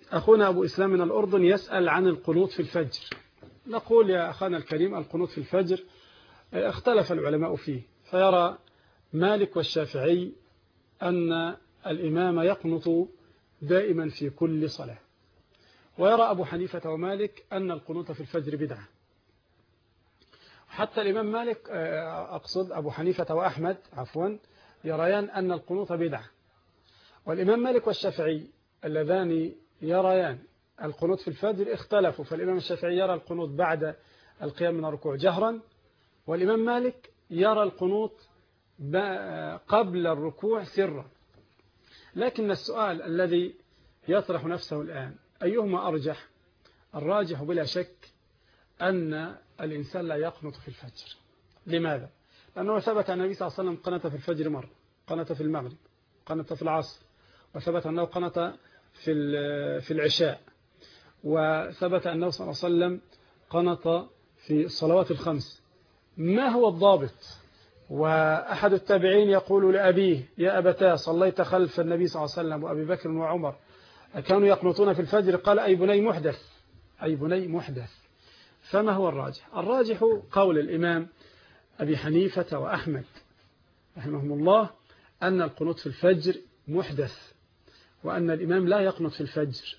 Speaker 3: أخونا أبو إسلام من الأردن يسأل عن القنوت في الفجر. نقول يا أخانا الكريم القنوت في الفجر اختلف العلماء فيه، فيرى مالك والشافعي أن الإمام يقنط دائما في كل صلاة، ويرى أبو حنيفة ومالك أن القنوت في الفجر بدعة. حتى الإمام مالك أقصد أبو حنيفة وأحمد عفوا يريان أن القنوت بدعة، والإمام مالك والشافعي اللذان يريان القنوت في الفجر اختلفوا، فالإمام الشافعي يرى القنوت بعد القيام من الركوع جهرا، والإمام مالك يرى القنوت قبل الركوع سرا. لكن السؤال الذي يطرح نفسه الآن أيهما أرجح؟ الراجح بلا شك أن الإنسان لا يقنط في الفجر. لماذا؟ لأنه ثبت أن النبي صلى الله عليه وسلم قنط في الفجر مرة، قنط في المغرب، قنط في العصر، وثبت أنه قنط في في العشاء، وثبت أنه صلى الله عليه وسلم قنط في الصلوات الخمس. ما هو الضابط؟ وأحد التابعين يقول لأبيه يا أبتاه صليت خلف النبي صلى الله عليه وسلم وأبي بكر وعمر كانوا يقنطون في الفجر، قال أي بني محدث، أي بني محدث. فما هو الراجح؟ الراجح قول الإمام أبي حنيفة وأحمد رحمهم الله أن القنوت في الفجر محدث، وأن الإمام لا يقنط في الفجر.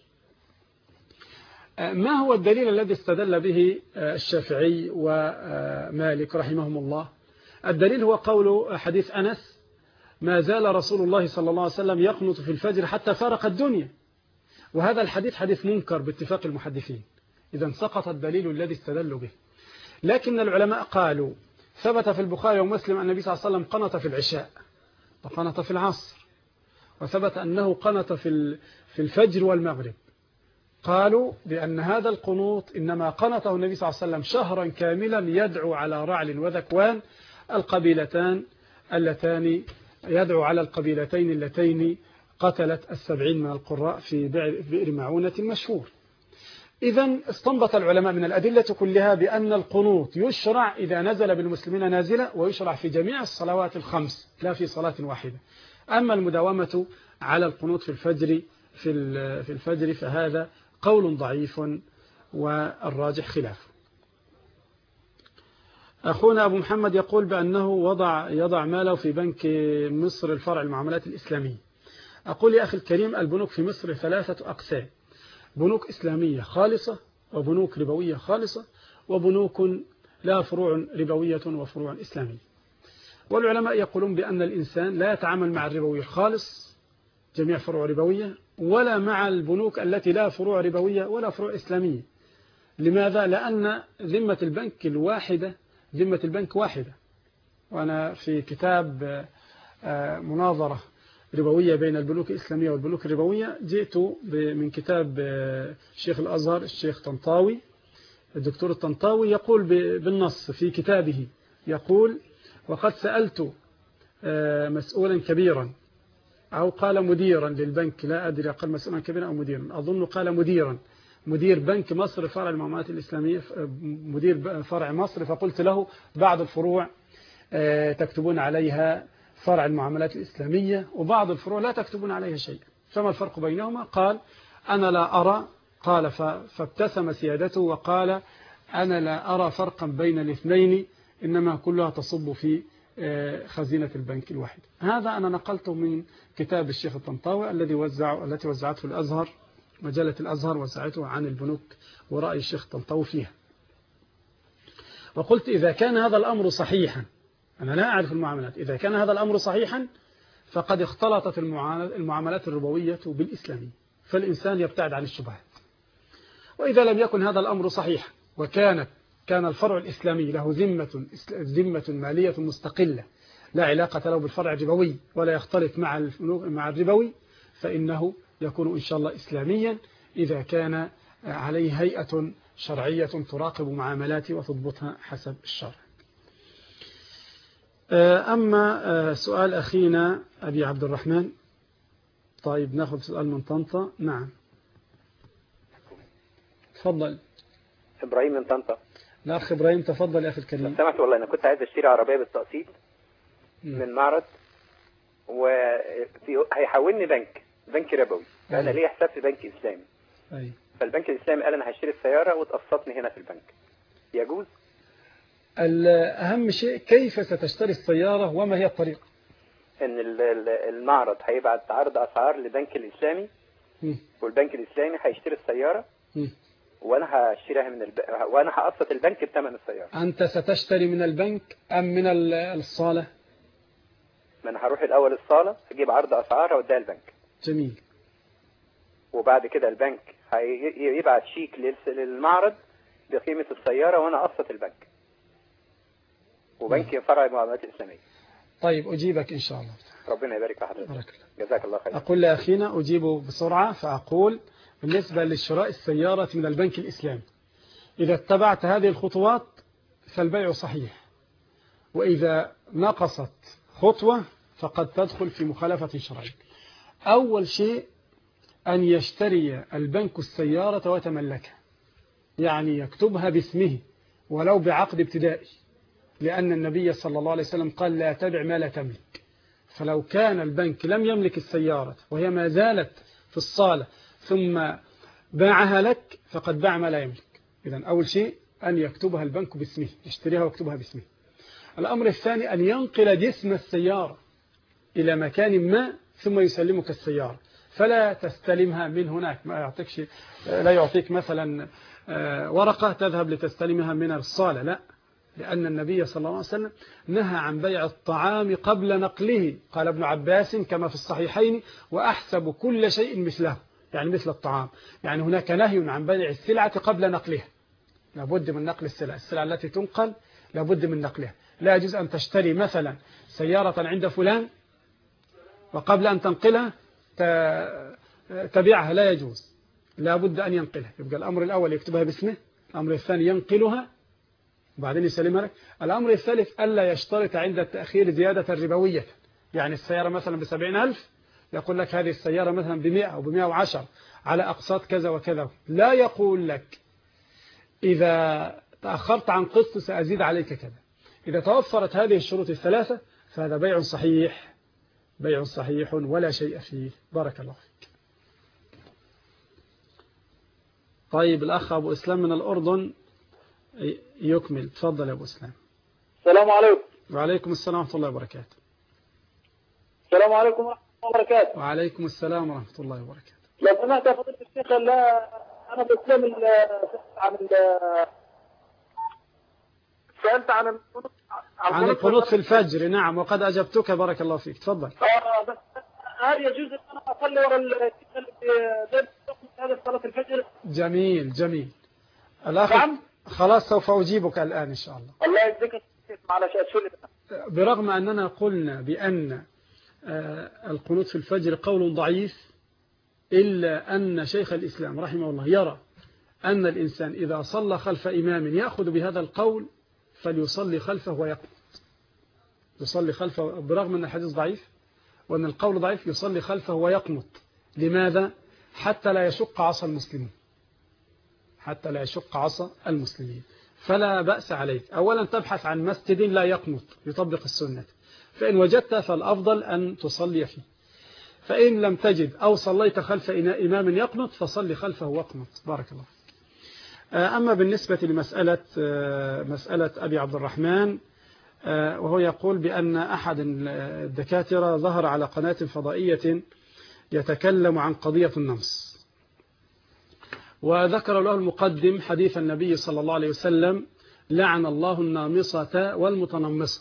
Speaker 3: ما هو الدليل الذي استدل به الشافعي ومالك رحمهم الله؟ الدليل هو قول حديث أنس ما زال رسول الله صلى الله عليه وسلم يقنط في الفجر حتى فارق الدنيا، وهذا الحديث حديث منكر باتفاق المحدثين، إذا سقط الدليل الذي استدلوا به. لكن العلماء قالوا ثبت في البخاري ومسلم أن النبي صلى الله عليه وسلم قنط في العشاء وقنط في العصر، وثبت أنه قنط في في الفجر والمغرب. قالوا بأن هذا القنوط إنما قنطه النبي صلى الله عليه وسلم شهرا كاملا يدعو على رعل وذكوان القبيلتان اللتان يدعو على القبيلتين اللتين قتلت السبعين من القراء في بئر معونة المشهور. إذن استنبط العلماء من الأدلة كلها بأن القنوط يشرع إذا نزل بالمسلمين نازلة، ويشرع في جميع الصلوات الخمس لا في صلاة واحدة. أما المداومة على القنوط في الفجر في في الفجر فهذا قول ضعيف والراجح خلافه. أخونا أبو محمد يقول بأنه وضع يضع ماله في بنك مصر الفرع المعاملات الإسلامية. أقول يا أخي الكريم البنوك في مصر ثلاثة أقسام: بنوك إسلامية خالصة، وبنوك ربوية خالصة، وبنوك لا فروع ربوية وفروع إسلامية. والعلماء يقولون بأن الإنسان لا يتعامل مع الربوي الخالص جميع فروع ربوية، ولا مع البنوك التي لا فروع ربوية ولا فروع إسلامية. لماذا؟ لأن ذمة البنك الواحدة ذمة البنك واحدة. وأنا في كتاب مناظرة ربوية بين البنوك الإسلامية والبنوك الربوية جئت من كتاب شيخ الأزهر الشيخ طنطاوي الدكتور الطنطاوي يقول بالنص في كتابه، يقول وقد سألت مسؤولا كبيرا أو قال مديرا للبنك، لا أدري قال مسؤولا كبيرا أو مديرا، أظن قال مديرا مدير بنك مصر فرع المعاملات الإسلامية مدير فرع مصر، فقلت له بعض الفروع تكتبون عليها فرع المعاملات الإسلامية وبعض الفروع لا تكتبون عليها شيء، فما الفرق بينهما؟ قال أنا لا أرى، قال فابتسم سيادته وقال أنا لا أرى فرقا بين الاثنين، إنما كلها تصب في خزينة البنك الواحد. هذا أنا نقلته من كتاب الشيخ الطنطاوي الذي وزع التي وزعته الأزهر، مجلة الأزهر وزعته عن البنوك ورأي الشيخ الطنطاوي فيها. وقلت إذا كان هذا الأمر صحيحا، أنا لا أعرف المعاملات، إذا كان هذا الأمر صحيحا فقد اختلطت المعاملات الربوية بالإسلامية، فالإنسان يبتعد عن الشبهات. وإذا لم يكن هذا الأمر صحيحا وكانت كان الفرع الإسلامي له ذمة ذمة مالية مستقلة لا علاقة له بالفرع الربوي ولا يختلط مع مع الربوي، فإنه يكون إن شاء الله إسلاميا إذا كان عليه هيئة شرعية تراقب معاملاته وتضبطها حسب الشرع. أما سؤال أخينا أبي عبد الرحمن، طيب ناخذ سؤال من طنطا. نعم تفضل.
Speaker 12: إبراهيم من طنطا.
Speaker 3: الأخ إبراهيم تفضل يا أخي الكريم.
Speaker 12: سمعت والله أنا كنت عايز أشتري عربية بالتقسيط من معرض، وفي هيحولني بنك بنك ربوي، فأنا ليه حساب في بنك إسلامي،
Speaker 3: أي.
Speaker 12: فالبنك الإسلامي قال أنا هشتري السيارة وتقسطني هنا في البنك، يجوز؟
Speaker 3: أهم شيء كيف ستشتري السيارة وما هي الطريقة؟
Speaker 12: إن المعرض هيبعت عرض أسعار للبنك الإسلامي
Speaker 3: م.
Speaker 12: والبنك الإسلامي هيشتري السيارة
Speaker 3: م.
Speaker 12: وأنا هشتريها من الب... وأنا هقسط البنك بثمن السيارة.
Speaker 3: أنت ستشتري من البنك أم من الصالة؟
Speaker 12: ما أنا هروح الأول الصالة أجيب عرض أسعار وأديها البنك.
Speaker 3: جميل.
Speaker 12: وبعد كده البنك هيبعت شيك للمعرض بقيمة السيارة وأنا أقسط البنك. وبنك فرع المعاملات الإسلامية.
Speaker 3: طيب أجيبك إن شاء الله.
Speaker 12: ربنا يبارك في حضرتك.
Speaker 3: بارك الله.
Speaker 12: جزاك الله خير.
Speaker 3: أقول لأخينا أجيبه بسرعة، فأقول بالنسبة لشراء السيارة من البنك الإسلامي إذا اتبعت هذه الخطوات فالبيع صحيح، وإذا نقصت خطوة فقد تدخل في مخالفة شرعية. أول شيء أن يشتري البنك السيارة ويتملكها، يعني يكتبها باسمه ولو بعقد ابتدائي، لأن النبي صلى الله عليه وسلم قال لا تبع ما لا تملك. فلو كان البنك لم يملك السيارة وهي ما زالت في الصالة ثم باعها لك فقد باع ما لا يملك. إذن أول شيء أن يكتبها البنك باسمه، يشتريها ويكتبها باسمه. الأمر الثاني أن ينقل جسم السيارة إلى مكان ما ثم يسلمك السيارة، فلا تستلمها من هناك، ما يعطيكش، لا يعطيك مثلا ورقة تذهب لتستلمها من الصالة، لا، لأن النبي صلى الله عليه وسلم نهى عن بيع الطعام قبل نقله. قال ابن عباس كما في الصحيحين وأحسب كل شيء مثله، يعني مثل الطعام، يعني هناك نهي عن بيع السلعة قبل نقلها، لابد من نقل السلعة، السلعة التي تنقل لابد من نقلها. لا يجوز أن تشتري مثلا سيارة عند فلان وقبل أن تنقلها تبيعها، لا يجوز، لابد أن ينقلها. يبقى الأمر الأول يكتبها باسمه، الأمر الثاني ينقلها وبعدين يسلمها لك. الأمر الثالث ألا يشترط عند التأخير زيادة ربوية، يعني السيارة مثلا بسبعين ألف يقول لك هذه السيارة مثلا بمئة أو بمئة وعشر على أقساط كذا وكذا، لا يقول لك إذا تأخرت عن قسط سأزيد عليك كذا. إذا توفرت هذه الشروط الثلاثة فهذا بيع صحيح، بيع صحيح ولا شيء فيه. بارك الله فيك. طيب الأخ أبو إسلام من الأردن يكمل، تفضل يا أبو إسلام.
Speaker 6: السلام عليكم.
Speaker 3: وعليكم السلام ورحمة الله وبركاته.
Speaker 6: السلام عليكم ورحمة الله وبركاته.
Speaker 3: وعليكم السلام ورحمة الله وبركاته.
Speaker 6: لو سمحت يا فضيلة الشيخ، لا أنا بسلم عن سألت عن القنوت
Speaker 3: عن القنوت في الفجر. نعم وقد أجبتك، بارك الله فيك، تفضل.
Speaker 6: آه بس هل يجوز أن أنا أصلي ورا اللي هذا صلاة الفجر؟
Speaker 3: جميل جميل. الأخ
Speaker 6: نعم.
Speaker 3: خلاص سوف أجيبك الآن إن شاء الله.
Speaker 6: الله يجزيك معلش أسولف.
Speaker 3: برغم أننا قلنا بأن القنوت في الفجر قول ضعيف، إلا أن شيخ الإسلام رحمه الله يرى أن الإنسان إذا صلى خلف إمام يأخذ بهذا القول فليصلي خلفه ويقنط، يصلي خلفه برغم أن الحديث ضعيف وأن القول ضعيف، يصلي خلفه ويقنط. لماذا؟ حتى لا يشق عصا المسلمين، حتى لا يشق عصا المسلمين. فلا بأس عليك أولا تبحث عن مسجد لا يقنط يطبق السنة، فإن وجدت فالأفضل أن تصلي فيه، فإن لم تجد أو صليت خلف إمام يقنط فصلي خلفه واقنط. بارك الله. أما بالنسبة لمسألة مسألة أبي عبد الرحمن، وهو يقول بأن أحد الدكاترة ظهر على قناة فضائية يتكلم عن قضية النمص، وذكر له المقدم حديث النبي صلى الله عليه وسلم لعن الله النامصة والمتنمصة،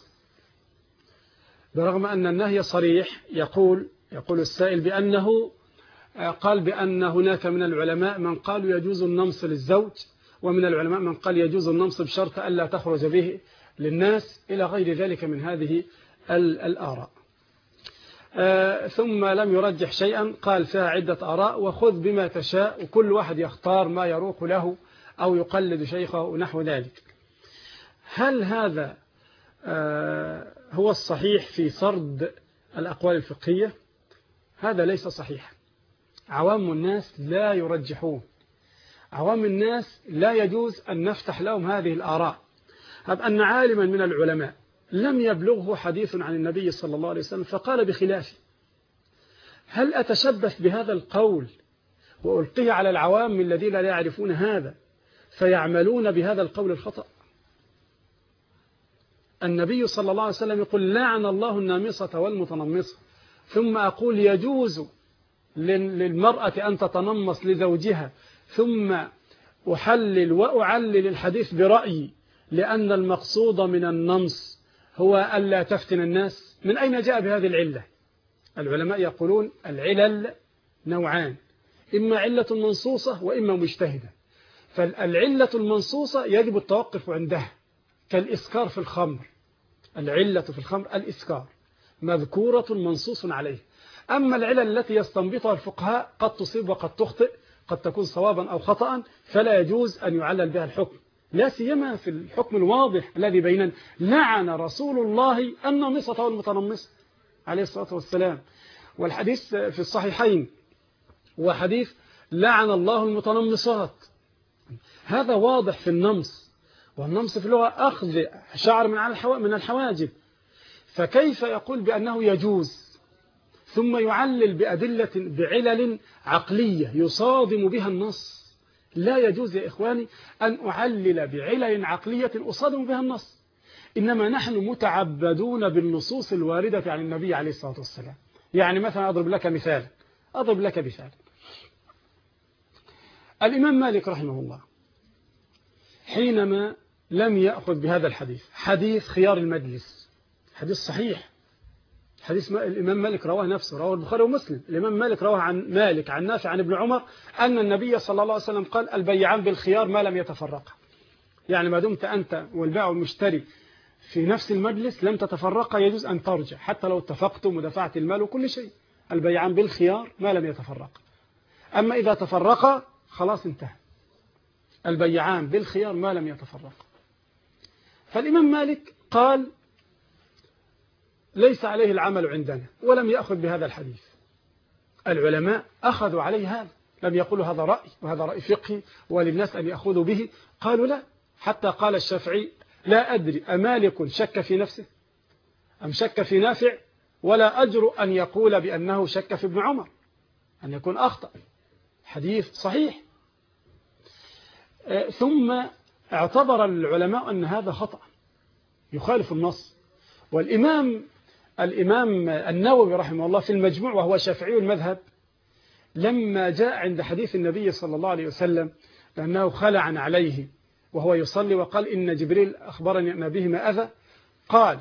Speaker 3: برغم أن النهي صريح. يقول يقول السائل بأنه قال بأن هناك من العلماء من قالوا يجوز النمص للزوج، ومن العلماء من قال يجوز النمص بشرط ألا تخرج به للناس، إلى غير ذلك من هذه الآراء. آه ثم لم يرجح شيئا، قال فيها عدة آراء وخذ بما تشاء، وكل واحد يختار ما يروق له أو يقلد شيخه ونحو ذلك. هل هذا آه هو الصحيح في سرد الأقوال الفقهية؟ هذا ليس صحيح. عوام الناس لا يرجحون، عوام الناس لا يجوز أن نفتح لهم هذه الآراء. هب أن عالما من العلماء لم يبلغه حديث عن النبي صلى الله عليه وسلم فقال بخلافه، هل أتشبث بهذا القول وألقيه على العوام الذين لا يعرفون هذا فيعملون بهذا القول الخطأ. النبي صلى الله عليه وسلم يقول لعن الله النامصة والمتنمصة، ثم أقول يجوز للمرأة أن تتنمص لزوجها، ثم أحلل وأعلل الحديث برأيي لأن المقصود من النمص هو ألا تفتن الناس. من أين جاء بهذه العلة؟ العلماء يقولون العلل نوعان، إما علة منصوصة وإما مجتهدة. فالعلة المنصوصة يجب التوقف عندها كالإسكار في الخمر، العلة في الخمر الإسكار مذكورة منصوص عليه. أما العلل التي يستنبطها الفقهاء قد تصيب وقد تخطئ، قد تكون صوابا أو خطأ، فلا يجوز أن يعلل بها الحكم، لا سيما في الحكم الواضح الذي بيننا. لعن رسول الله النامصة والمتنمصة عليه الصلاة والسلام، والحديث في الصحيحين وحديث لعن الله المتنمصات. هذا واضح في النمص، والنمص في اللغة أخذ شعر من على من الحواجب، فكيف يقول بأنه يجوز ثم يعلل بأدلة بعلل عقلية يصادم بها النص؟ لا يجوز يا إخواني أن أعلل بعلل عقلية أصادم بها النص، إنما نحن متعبدون بالنصوص الواردة عن النبي عليه الصلاة والسلام. يعني مثلا أضرب لك مثال أضرب لك مثال الإمام مالك رحمه الله حينما لم يأخذ بهذا الحديث، حديث خيار المجلس، حديث صحيح، حديث الإمام مالك رواه نفسه، رواه البخاري ومسلم. الإمام مالك رواه عن مالك عن نافع عن ابن عمر أن النبي صلى الله عليه وسلم قال البيعان بالخيار ما لم يتفرقا. يعني ما دمت أنت والبائع والمشتري في نفس المجلس لم تتفرقا يجوز أن ترجع حتى لو اتفقتم ودفعت المال وكل شيء. البيعان بالخيار ما لم يتفرقا، أما إذا تفرقا خلاص انتهى. البيعان بالخيار ما لم يتفرقا. فالإمام مالك قال ليس عليه العمل عندنا ولم يأخذ بهذا الحديث. العلماء أخذوا عليه هذا، لم يقولوا هذا رأي وهذا رأي فقهي وللناس أن يأخذوا به، قالوا لا. حتى قال الشافعي لا أدري أمالك شك في نفسه أم شك في نافع، ولا أجرؤ أن يقول بأنه شك في ابن عمر، أن يكون أخطأ. حديث صحيح. ثم اعتبر العلماء أن هذا خطأ يخالف النص. والإمام الإمام النووي رحمه الله في المجموع وهو شافعي المذهب لما جاء عند حديث النبي صلى الله عليه وسلم لأنه خلع عليه وهو يصلي وقال إن جبريل أخبرني أن بهما أذى، قال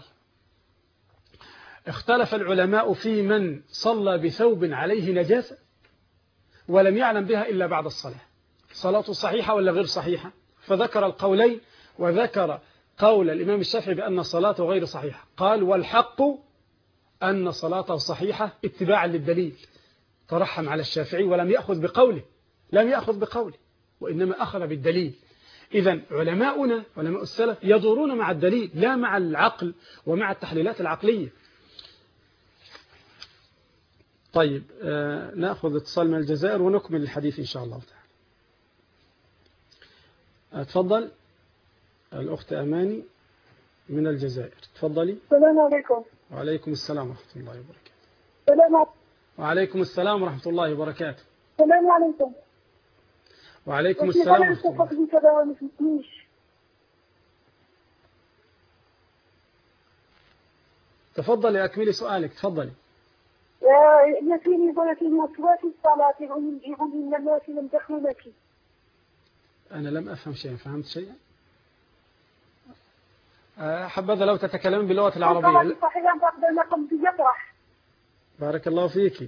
Speaker 3: اختلف العلماء في من صلى بثوب عليه نجاسة ولم يعلم بها إلا بعد الصلاة، صلاته صحيحة ولا غير صحيحة؟ فذكر القولين، وذكر قول الإمام الشافعي بأن صلاته غير صحيحة. قال والحق أن صلاته صحيحة اتباعا للدليل. ترحم على الشافعي ولم يأخذ بقوله، لم يأخذ بقوله وإنما أخذ بالدليل. إذن علماؤنا علماء السلف يدورون مع الدليل لا مع العقل ومع التحليلات العقلية. طيب آه نأخذ اتصال من الجزائر ونكمل الحديث إن شاء الله تعالى. أتفضل الأخت أماني من الجزائر، تفضلي.
Speaker 9: السلام عليكم.
Speaker 3: وعليكم السلام ورحمة الله وبركاته.
Speaker 9: السلام.
Speaker 3: وعليكم السلام ورحمة الله وبركاته.
Speaker 9: السلام عليكم.
Speaker 3: وعليكم السلام ورحمة الله. تفضلي أكملي سؤالك، تفضلي.
Speaker 9: يكفيني ولكن وسواس الصلاة يجيب لي الناس لم دخلك.
Speaker 3: أنا لم أفهم شيئا، فهمت شيئا؟ حبذا لو تتكلم باللغة العربية.
Speaker 9: صحيح بعد أن قمت يطرح.
Speaker 3: بارك الله فيك.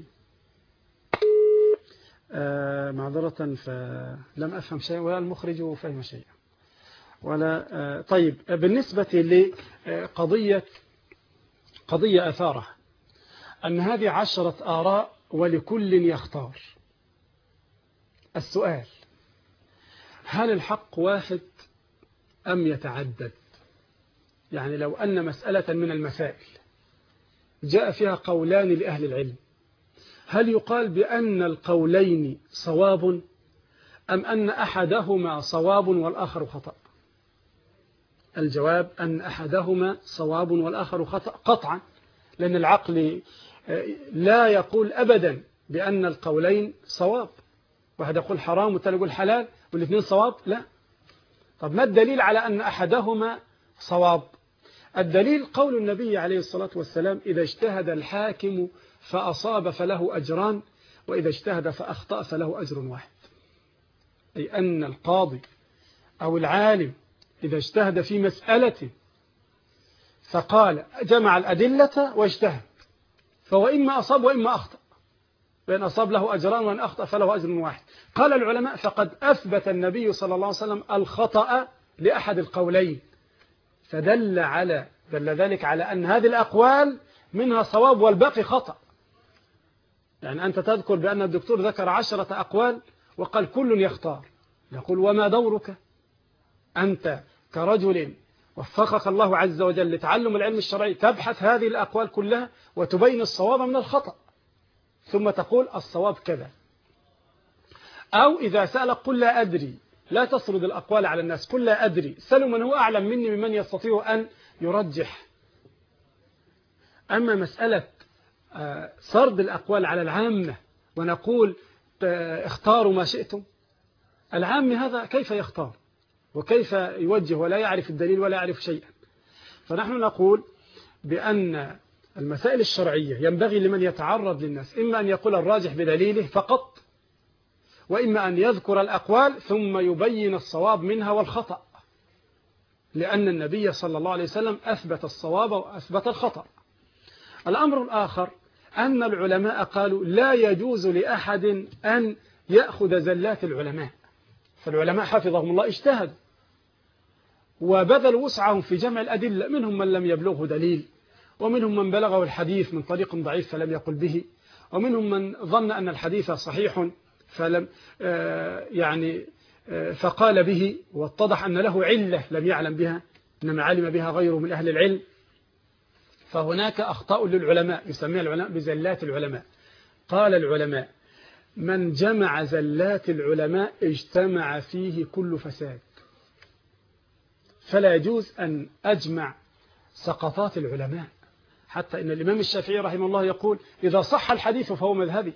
Speaker 3: آه معذرة فلم أفهم شيئا ولا المخرج فهم شيئا ولا آه طيب بالنسبة لقضية قضية أثارها أن هذه عشرة آراء ولكل يختار. السؤال هل الحق واحد أم يتعدد؟ يعني لو أن مسألة من المسائل جاء فيها قولان لأهل العلم، هل يقال بأن القولين صواب أم أن أحدهما صواب والآخر خطأ؟ الجواب أن أحدهما صواب والآخر خطأ قطعا، لأن العقل لا يقول أبدا بأن القولين صواب، واحد يقول حرام والثاني يقول حلال والاثنين صواب؟ لا. طب ما الدليل على أن أحدهما صواب؟ الدليل قول النبي عليه الصلاة والسلام: إذا اجتهد الحاكم فأصاب فله أجران، وإذا اجتهد فأخطأ فله أجر واحد. أي أن القاضي أو العالم إذا اجتهد في مسألة فقال جمع الأدلة واجتهد، فهو إما أصاب وإما أخطأ، وإن أصاب له أجران وإن أخطأ فله أجر واحد. قال العلماء: فقد أثبت النبي صلى الله عليه وسلم الخطأ لأحد القولين، فدل على دل ذلك على أن هذه الأقوال منها صواب والباقي خطأ. يعني أنت تذكر بأن الدكتور ذكر عشرة أقوال وقال كل يختار، يقول: وما دورك أنت كرجل وفقك الله عز وجل لتعلم العلم الشرعي تبحث هذه الأقوال كلها وتبين الصواب من الخطأ، ثم تقول الصواب كذا. أو إذا سألك قل لا أدري، لا تسرد الأقوال على الناس، قل لا أدري، سلوا من هو أعلم مني ممن يستطيع أن يرجح. أما مسألة سرد الأقوال على العامة ونقول اختاروا ما شئتم، العام هذا كيف يختار وكيف يوجه ولا يعرف الدليل ولا يعرف شيئا. فنحن نقول بأن المسائل الشرعية ينبغي لمن يتعرض للناس إما أن يقول الراجح بدليله فقط، وإما أن يذكر الأقوال ثم يبين الصواب منها والخطأ، لأن النبي صلى الله عليه وسلم أثبت الصواب وأثبت الخطأ. الأمر الآخر أن العلماء قالوا لا يجوز لأحد أن يأخذ زلات العلماء، فالعلماء حفظهم الله اجتهدوا وبذلوا وسعهم في جمع الأدلة، منهم من لم يبلغه دليل، ومنهم من بلغه الحديث من طريق ضعيف فلم يقل به، ومنهم من ظن أن الحديث صحيح فلم يعني فقال به، واتضح أن له علة لم يعلم بها إنما علم بها غيره من أهل العلم. فهناك أخطاء للعلماء يسميها العلماء بزلات العلماء. قال العلماء: من جمع زلات العلماء اجتمع فيه كل فساد، فلا يجوز أن أجمع سقطات العلماء. حتى إن الإمام الشافعي رحمه الله يقول: إذا صح الحديث فهو مذهبي،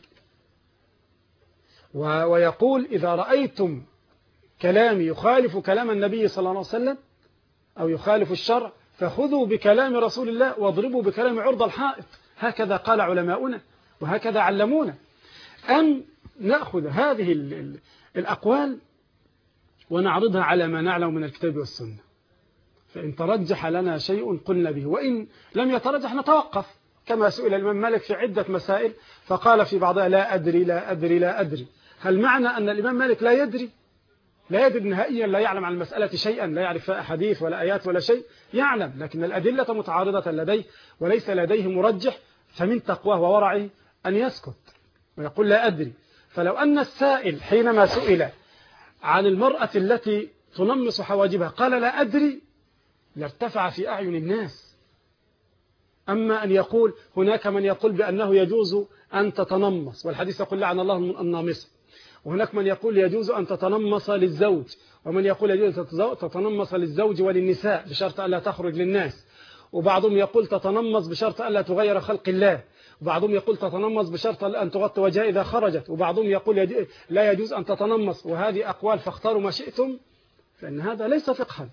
Speaker 3: ويقول: إذا رأيتم كلامي يخالف كلام النبي صلى الله عليه وسلم أو يخالف الشرع فخذوا بكلام رسول الله واضربوا بكلام عرض الحائط. هكذا قال علماؤنا وهكذا علمونا. أن نأخذ هذه الأقوال ونعرضها على ما نعلم من الكتاب والسنة، فإن ترجح لنا شيء قلنا به، وإن لم يترجح نتوقف، كما سئل الإمام مالك في عدة مسائل فقال في بعضها لا أدري لا أدري لا أدري. هل معنى أن الإمام مالك لا يدري لا يدري نهائيا، لا يعلم عن المسألة شيئا، لا يعرف أحاديث ولا آيات ولا شيء؟ يعلم، لكن الأدلة متعارضة لديه وليس لديه مرجح، فمن تقواه وورعه أن يسكت ويقول لا أدري. فلو أن السائل حينما سئل عن المرأة التي تنمص حواجبها قال لا أدري لارتفع في أعين الناس. أما أن يقول هناك من يقول بأنه يجوز أن تتنمص، والحديث يقول لعن الله النامصة، وهناك من يقول يجوز أن تتنمص للزوج، ومن يقول يجوز تتنمص للزوج وللنساء بشرط ألا تخرج للناس، وبعضهم يقول تتنمص بشرط ألا تغير خلق الله، وبعضهم يقول تتنمص بشرط أن تغطي وجهها إذا خرجت، وبعضهم يقول لا يجوز أن تتنمص. وهذه أقوال فاختاروا ما شئتم، فإن هذا ليس فقها.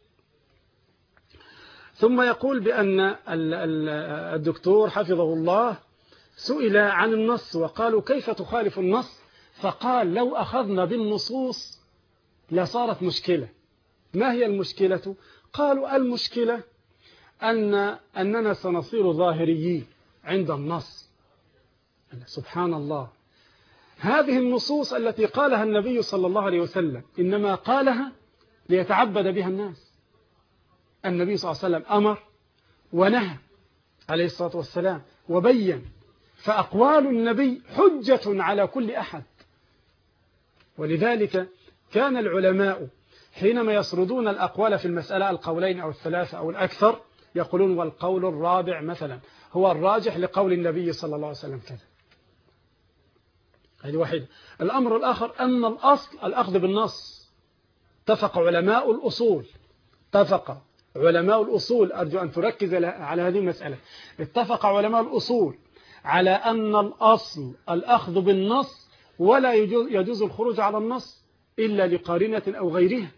Speaker 3: ثم يقول بأن الدكتور حفظه الله سئل عن النص وقالوا كيف تخالف النص، فقال لو أخذنا بالنصوص لصارت مشكلة. ما هي المشكلة؟ قالوا المشكلة أن أننا سنصير ظاهريين عند النص. سبحان الله، هذه النصوص التي قالها النبي صلى الله عليه وسلم إنما قالها ليتعبد بها الناس. النبي صلى الله عليه وسلم أمر ونهى عليه الصلاة والسلام وبين، فأقوال النبي حجة على كل أحد. ولذلك كان العلماء حينما يسردون الأقوال في المسألة القولين أو الثلاثة أو الأكثر يقولون والقول الرابع مثلا هو الراجح لقول النبي صلى الله عليه وسلم كذا. هذه واحدة. الأمر الآخر أن الأصل الأخذ بالنص. اتفق علماء الأصول اتفق علماء الأصول أرجو أن تركز على هذه المسألة. اتفق علماء الأصول على أن الأصل الأخذ بالنص ولا يجوز الخروج على النص إلا لقارنة أو غيرها.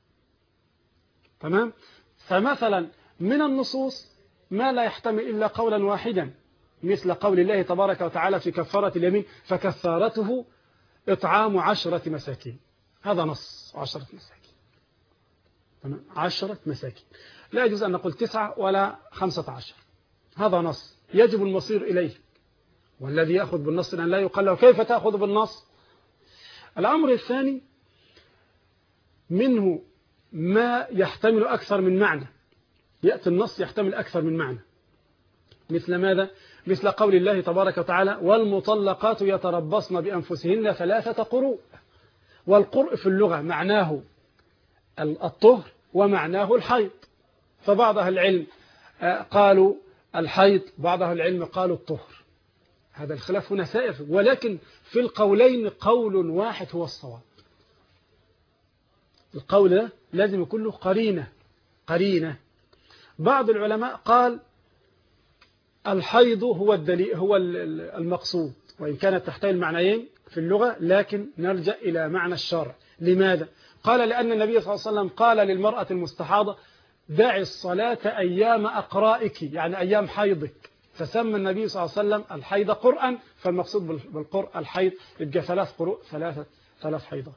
Speaker 3: تمام؟ فمثلا من النصوص ما لا يحتمل إلا قولا واحدا، مثل قول الله تبارك وتعالى في كفارة اليمين فكفارته إطعام عشرة مساكين. هذا نص، عشرة مساكين. تمام؟ عشرة مساكين. لا يجوز أن نقول تسعة ولا خمسة عشر. هذا نص يجب المصير إليه، والذي يأخذ بالنص أن لا يقال له كيف تأخذ بالنص. الأمر الثاني منه ما يحتمل أكثر من معنى، يأتي النص يحتمل أكثر من معنى، مثل ماذا؟ مثل قول الله تبارك وتعالى والمطلقات يتربصن بأنفسهن ثلاثة قروء. والقرء في اللغة معناه الطهر ومعناه الحيض، فبعض أهل العلم قالوا الحيض، بعض أهل العلم قالوا الطهر. هذا الخلاف هنا سائر، ولكن في القولين قول واحد هو الصواب. القول ده لازم يكون له قرينة قرينة. بعض العلماء قال الحيض هو الدليل، هو المقصود، وإن كانت تحتمل معنيين في اللغة، لكن نرجع إلى معنى الشرع. لماذا؟ قال لأن النبي صلى الله عليه وسلم قال للمرأة المستحاضة دعي الصلاة أيام أقرائك، يعني أيام حيضك، فسمى النبي صلى الله عليه وسلم الحيض قرآن، فالمقصود بالقرء الحيض، يبقى ثلاث قروء، ثلاثة ثلاث حيضات.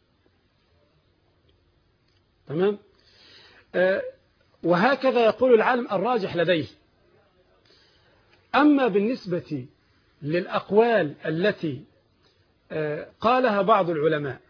Speaker 3: تمام؟ آه وهكذا يقول العالم الراجح لديه. أما بالنسبة للأقوال التي آه قالها بعض العلماء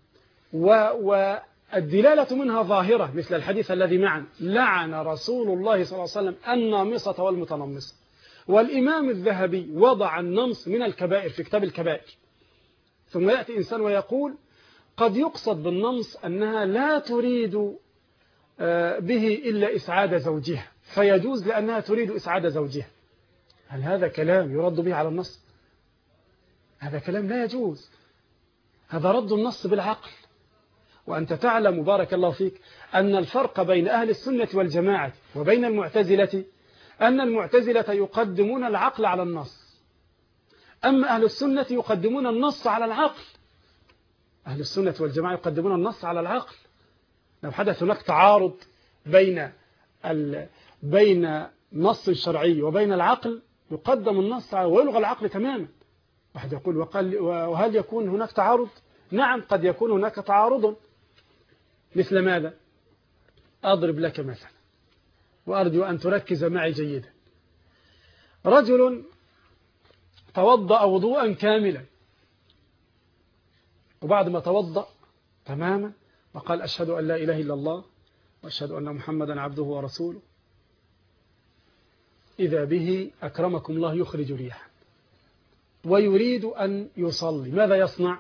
Speaker 3: والدلالة منها ظاهرة، مثل الحديث الذي معنا لعن رسول الله صلى الله عليه وسلم النامصة والمتنمصة، والإمام الذهبي وضع النمص من الكبائر في كتاب الكبائر. ثم يأتي إنسان ويقول قد يقصد بالنمص أنها لا تريد به إلا إسعاد زوجها، فيجوز لأنها تريد إسعاد زوجها. هل هذا كلام يرد به على النص؟ هذا كلام لا يجوز، هذا رد النص بالعقل. وأنت تعلم بارك الله فيك أن الفرق بين أهل السنة والجماعة وبين المعتزلة أن المعتزلة يقدمون العقل على النص، أما أهل السنة يقدمون النص على العقل. أهل السنة والجماعة يقدمون النص على العقل. لو حدث هناك تعارض بين ال... بين نص شرعي وبين العقل يقدم النص ويلغى العقل تماما. واحد يقول وقال وهل يكون هناك تعارض؟ نعم قد يكون هناك تعارض. مثل ماذا؟ أضرب لك مثلا وأرجو أن تركز معي جيدا. رجل توضأ وضوءا كاملا، وبعد ما توضأ تماما وقال أشهد أن لا إله إلا الله وأشهد أن محمدا عبده ورسوله، إذا به أكرمكم الله يخرج ريحا ويريد أن يصلي، ماذا يصنع؟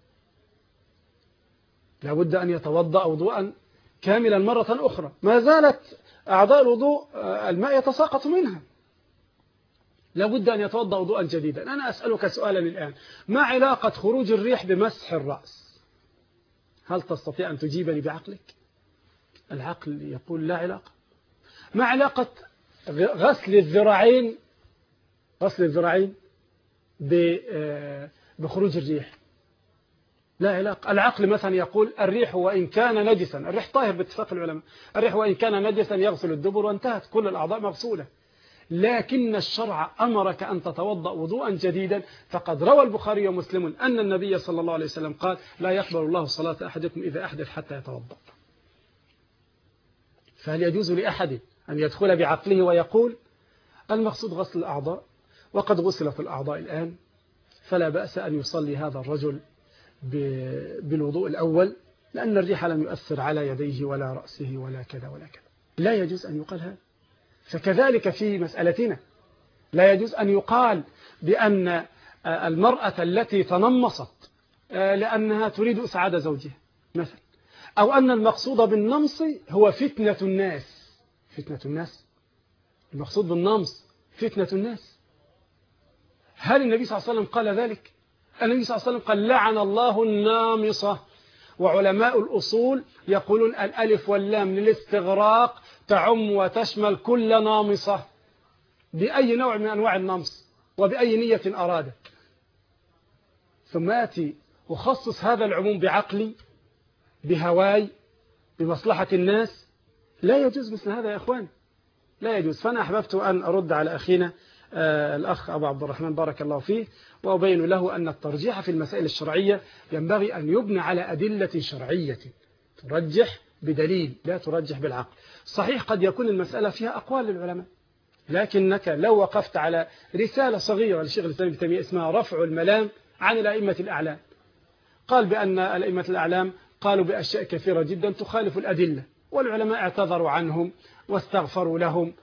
Speaker 3: لابد أن يتوضأ وضوءا كاملا مرة أخرى، ما زالت أعضاء الوضوء الماء يتساقط منها، لابد أن يتوضأ وضوءا جديدا. أنا أسألك سؤالا الآن، ما علاقة خروج الريح بمسح الرأس؟ هل تستطيع أن تجيبني بعقلك؟ العقل يقول لا علاقة. ما علاقة غسل الذراعين غسل الذراعين بخروج الريح؟ لا علاقة. العقل مثلا يقول الريح وإن كان نجسا، الريح طاهر باتفاق العلماء، الريح وإن كان نجسا يغسل الدبر وانتهت كل الأعضاء مغسولة. لكن الشرع أمرك أن تتوضأ وضوءا جديدا، فقد روى البخاري ومسلم أن النبي صلى الله عليه وسلم قال لا يقبل الله صلاة أحدكم إذا أحدث حتى يتوضأ. فهل يجوز لأحد أن يدخل بعقله ويقول المقصود غسل الأعضاء وقد غسلت الأعضاء الآن، فلا بأس أن يصلي هذا الرجل بالوضوء الأول لأن الريح لم يؤثر على يديه ولا رأسه ولا كذا ولا كذا؟ لا يجوز أن يقال هذا. فكذلك في مسألتنا لا يجوز أن يقال بأن المرأة التي تنمصت لأنها تريد إسعاد زوجها مثلا، أو أن المقصود بالنمص هو فتنة الناس. فتنة الناس، المقصود بالنمص فتنة الناس. هل النبي صلى الله عليه وسلم قال ذلك؟ النبي صلى الله عليه وسلم قال لعن الله النامصة. وعلماء الأصول يقولون الألف واللام للاستغراق تعم وتشمل كل نامصة بأي نوع من أنواع النمص وبأي نية أرادت. ثم آتي أخصص هذا العموم بعقلي بهواي بمصلحة الناس، لا يجوز مثل هذا يا إخوان، لا يجوز. فأنا أحببت أن أرد على أخينا آه الأخ أبو عبد الرحمن بارك الله فيه، وأبين له أن الترجيح في المسائل الشرعية ينبغي أن يبنى على أدلة شرعية، ترجح بدليل لا ترجح بالعقل. صحيح قد يكون المسألة فيها أقوال للعلماء، لكنك لو وقفت على رسالة صغيرة للشيخ الإسلام ابن تيمية اسمها رفع الملام عن الأئمة الأعلام، قال بأن الأئمة الأعلام قالوا بأشياء كثيرة جدا تخالف الأدلة، والعلماء اعتذروا عنهم واستغفروا لهم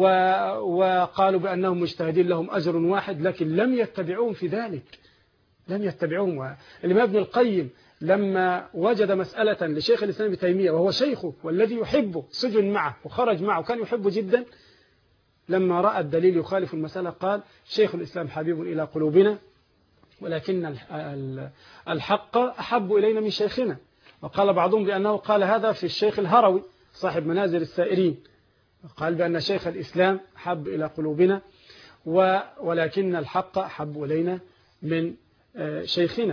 Speaker 3: وقالوا بأنهم مجتهدين لهم أجر واحد، لكن لم يتبعوهم في ذلك، لم يتبعوهم. الإمام ابن القيم لما وجد مسألة لشيخ الإسلام ابن تيمية وهو شيخه والذي يحبه سجن معه وخرج معه كان يحبه جدا، لما رأى الدليل يخالف المسألة قال شيخ الإسلام حبيب إلى قلوبنا ولكن الحق أحب إلينا من شيخنا. وقال بعضهم بأنه قال هذا في الشيخ الهروي صاحب منازل السائرين، قال بأن شيخ الإسلام حب إلى قلوبنا ولكن الحق أحب إلينا من شيخنا.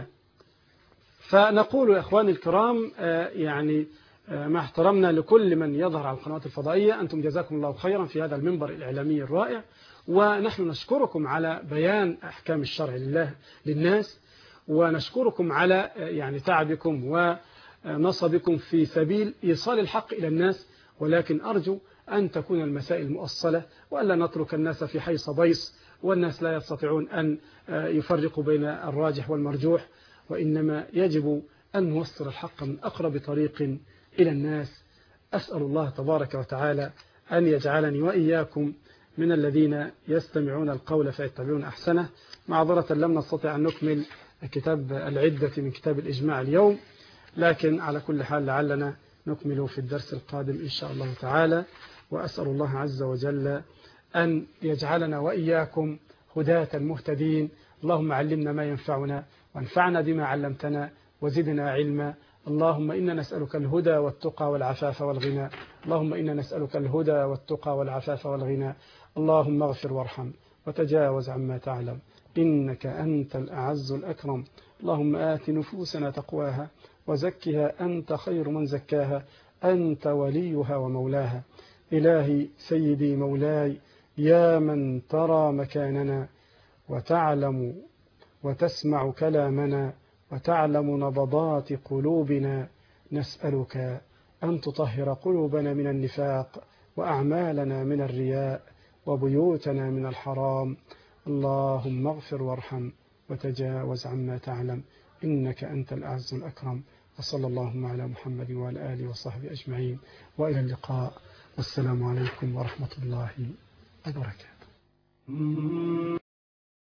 Speaker 3: فنقول يا إخواني الكرام يعني مع احترامنا لكل من يظهر على القنوات الفضائية، أنتم جزاكم الله خيرا في هذا المنبر الإعلامي الرائع، ونحن نشكركم على بيان أحكام الشرع لله للناس، ونشكركم على يعني تعبكم ونصبكم في سبيل إيصال الحق إلى الناس، ولكن أرجو أن تكون المسائل مؤصلة وألا نترك الناس في حيص بيص، والناس لا يستطيعون أن يفرقوا بين الراجح والمرجوح، وإنما يجب أن نوصل الحق من أقرب طريق إلى الناس. أسأل الله تبارك وتعالى أن يجعلني وإياكم من الذين يستمعون القول فيتبعون أحسنه. معذرة لم نستطع أن نكمل كتاب العدة من كتاب الإجماع اليوم، لكن على كل حال لعلنا نكمل في الدرس القادم إن شاء الله تعالى. وأسأل الله عز وجل أن يجعلنا وإياكم هداة مهتدين. اللهم علمنا ما ينفعنا وانفعنا بما علمتنا وزدنا علما. اللهم إنا نسألك الهدى والتقى والعفاف والغنى. اللهم إنا نسألك الهدى والتقى والعفاف والغنى. اللهم اغفر وارحم وتجاوز عما تعلم، إنك أنت الأعز الأكرم. اللهم آت نفوسنا تقواها وزكها أنت خير من زكاها، أنت وليها ومولاها. إلهي سيدي مولاي، يا من ترى مكاننا وتعلم وتسمع كلامنا وتعلم نبضات قلوبنا، نسألك أن تطهر قلوبنا من النفاق وأعمالنا من الرياء وبيوتنا من الحرام. اللهم اغفر وارحم وتجاوز عما تعلم، إنك أنت الأعز الأكرم. وصلى اللهم على محمد وعلى آله وصحبه أجمعين، وإلى اللقاء، والسلام عليكم ورحمة الله وبركاته.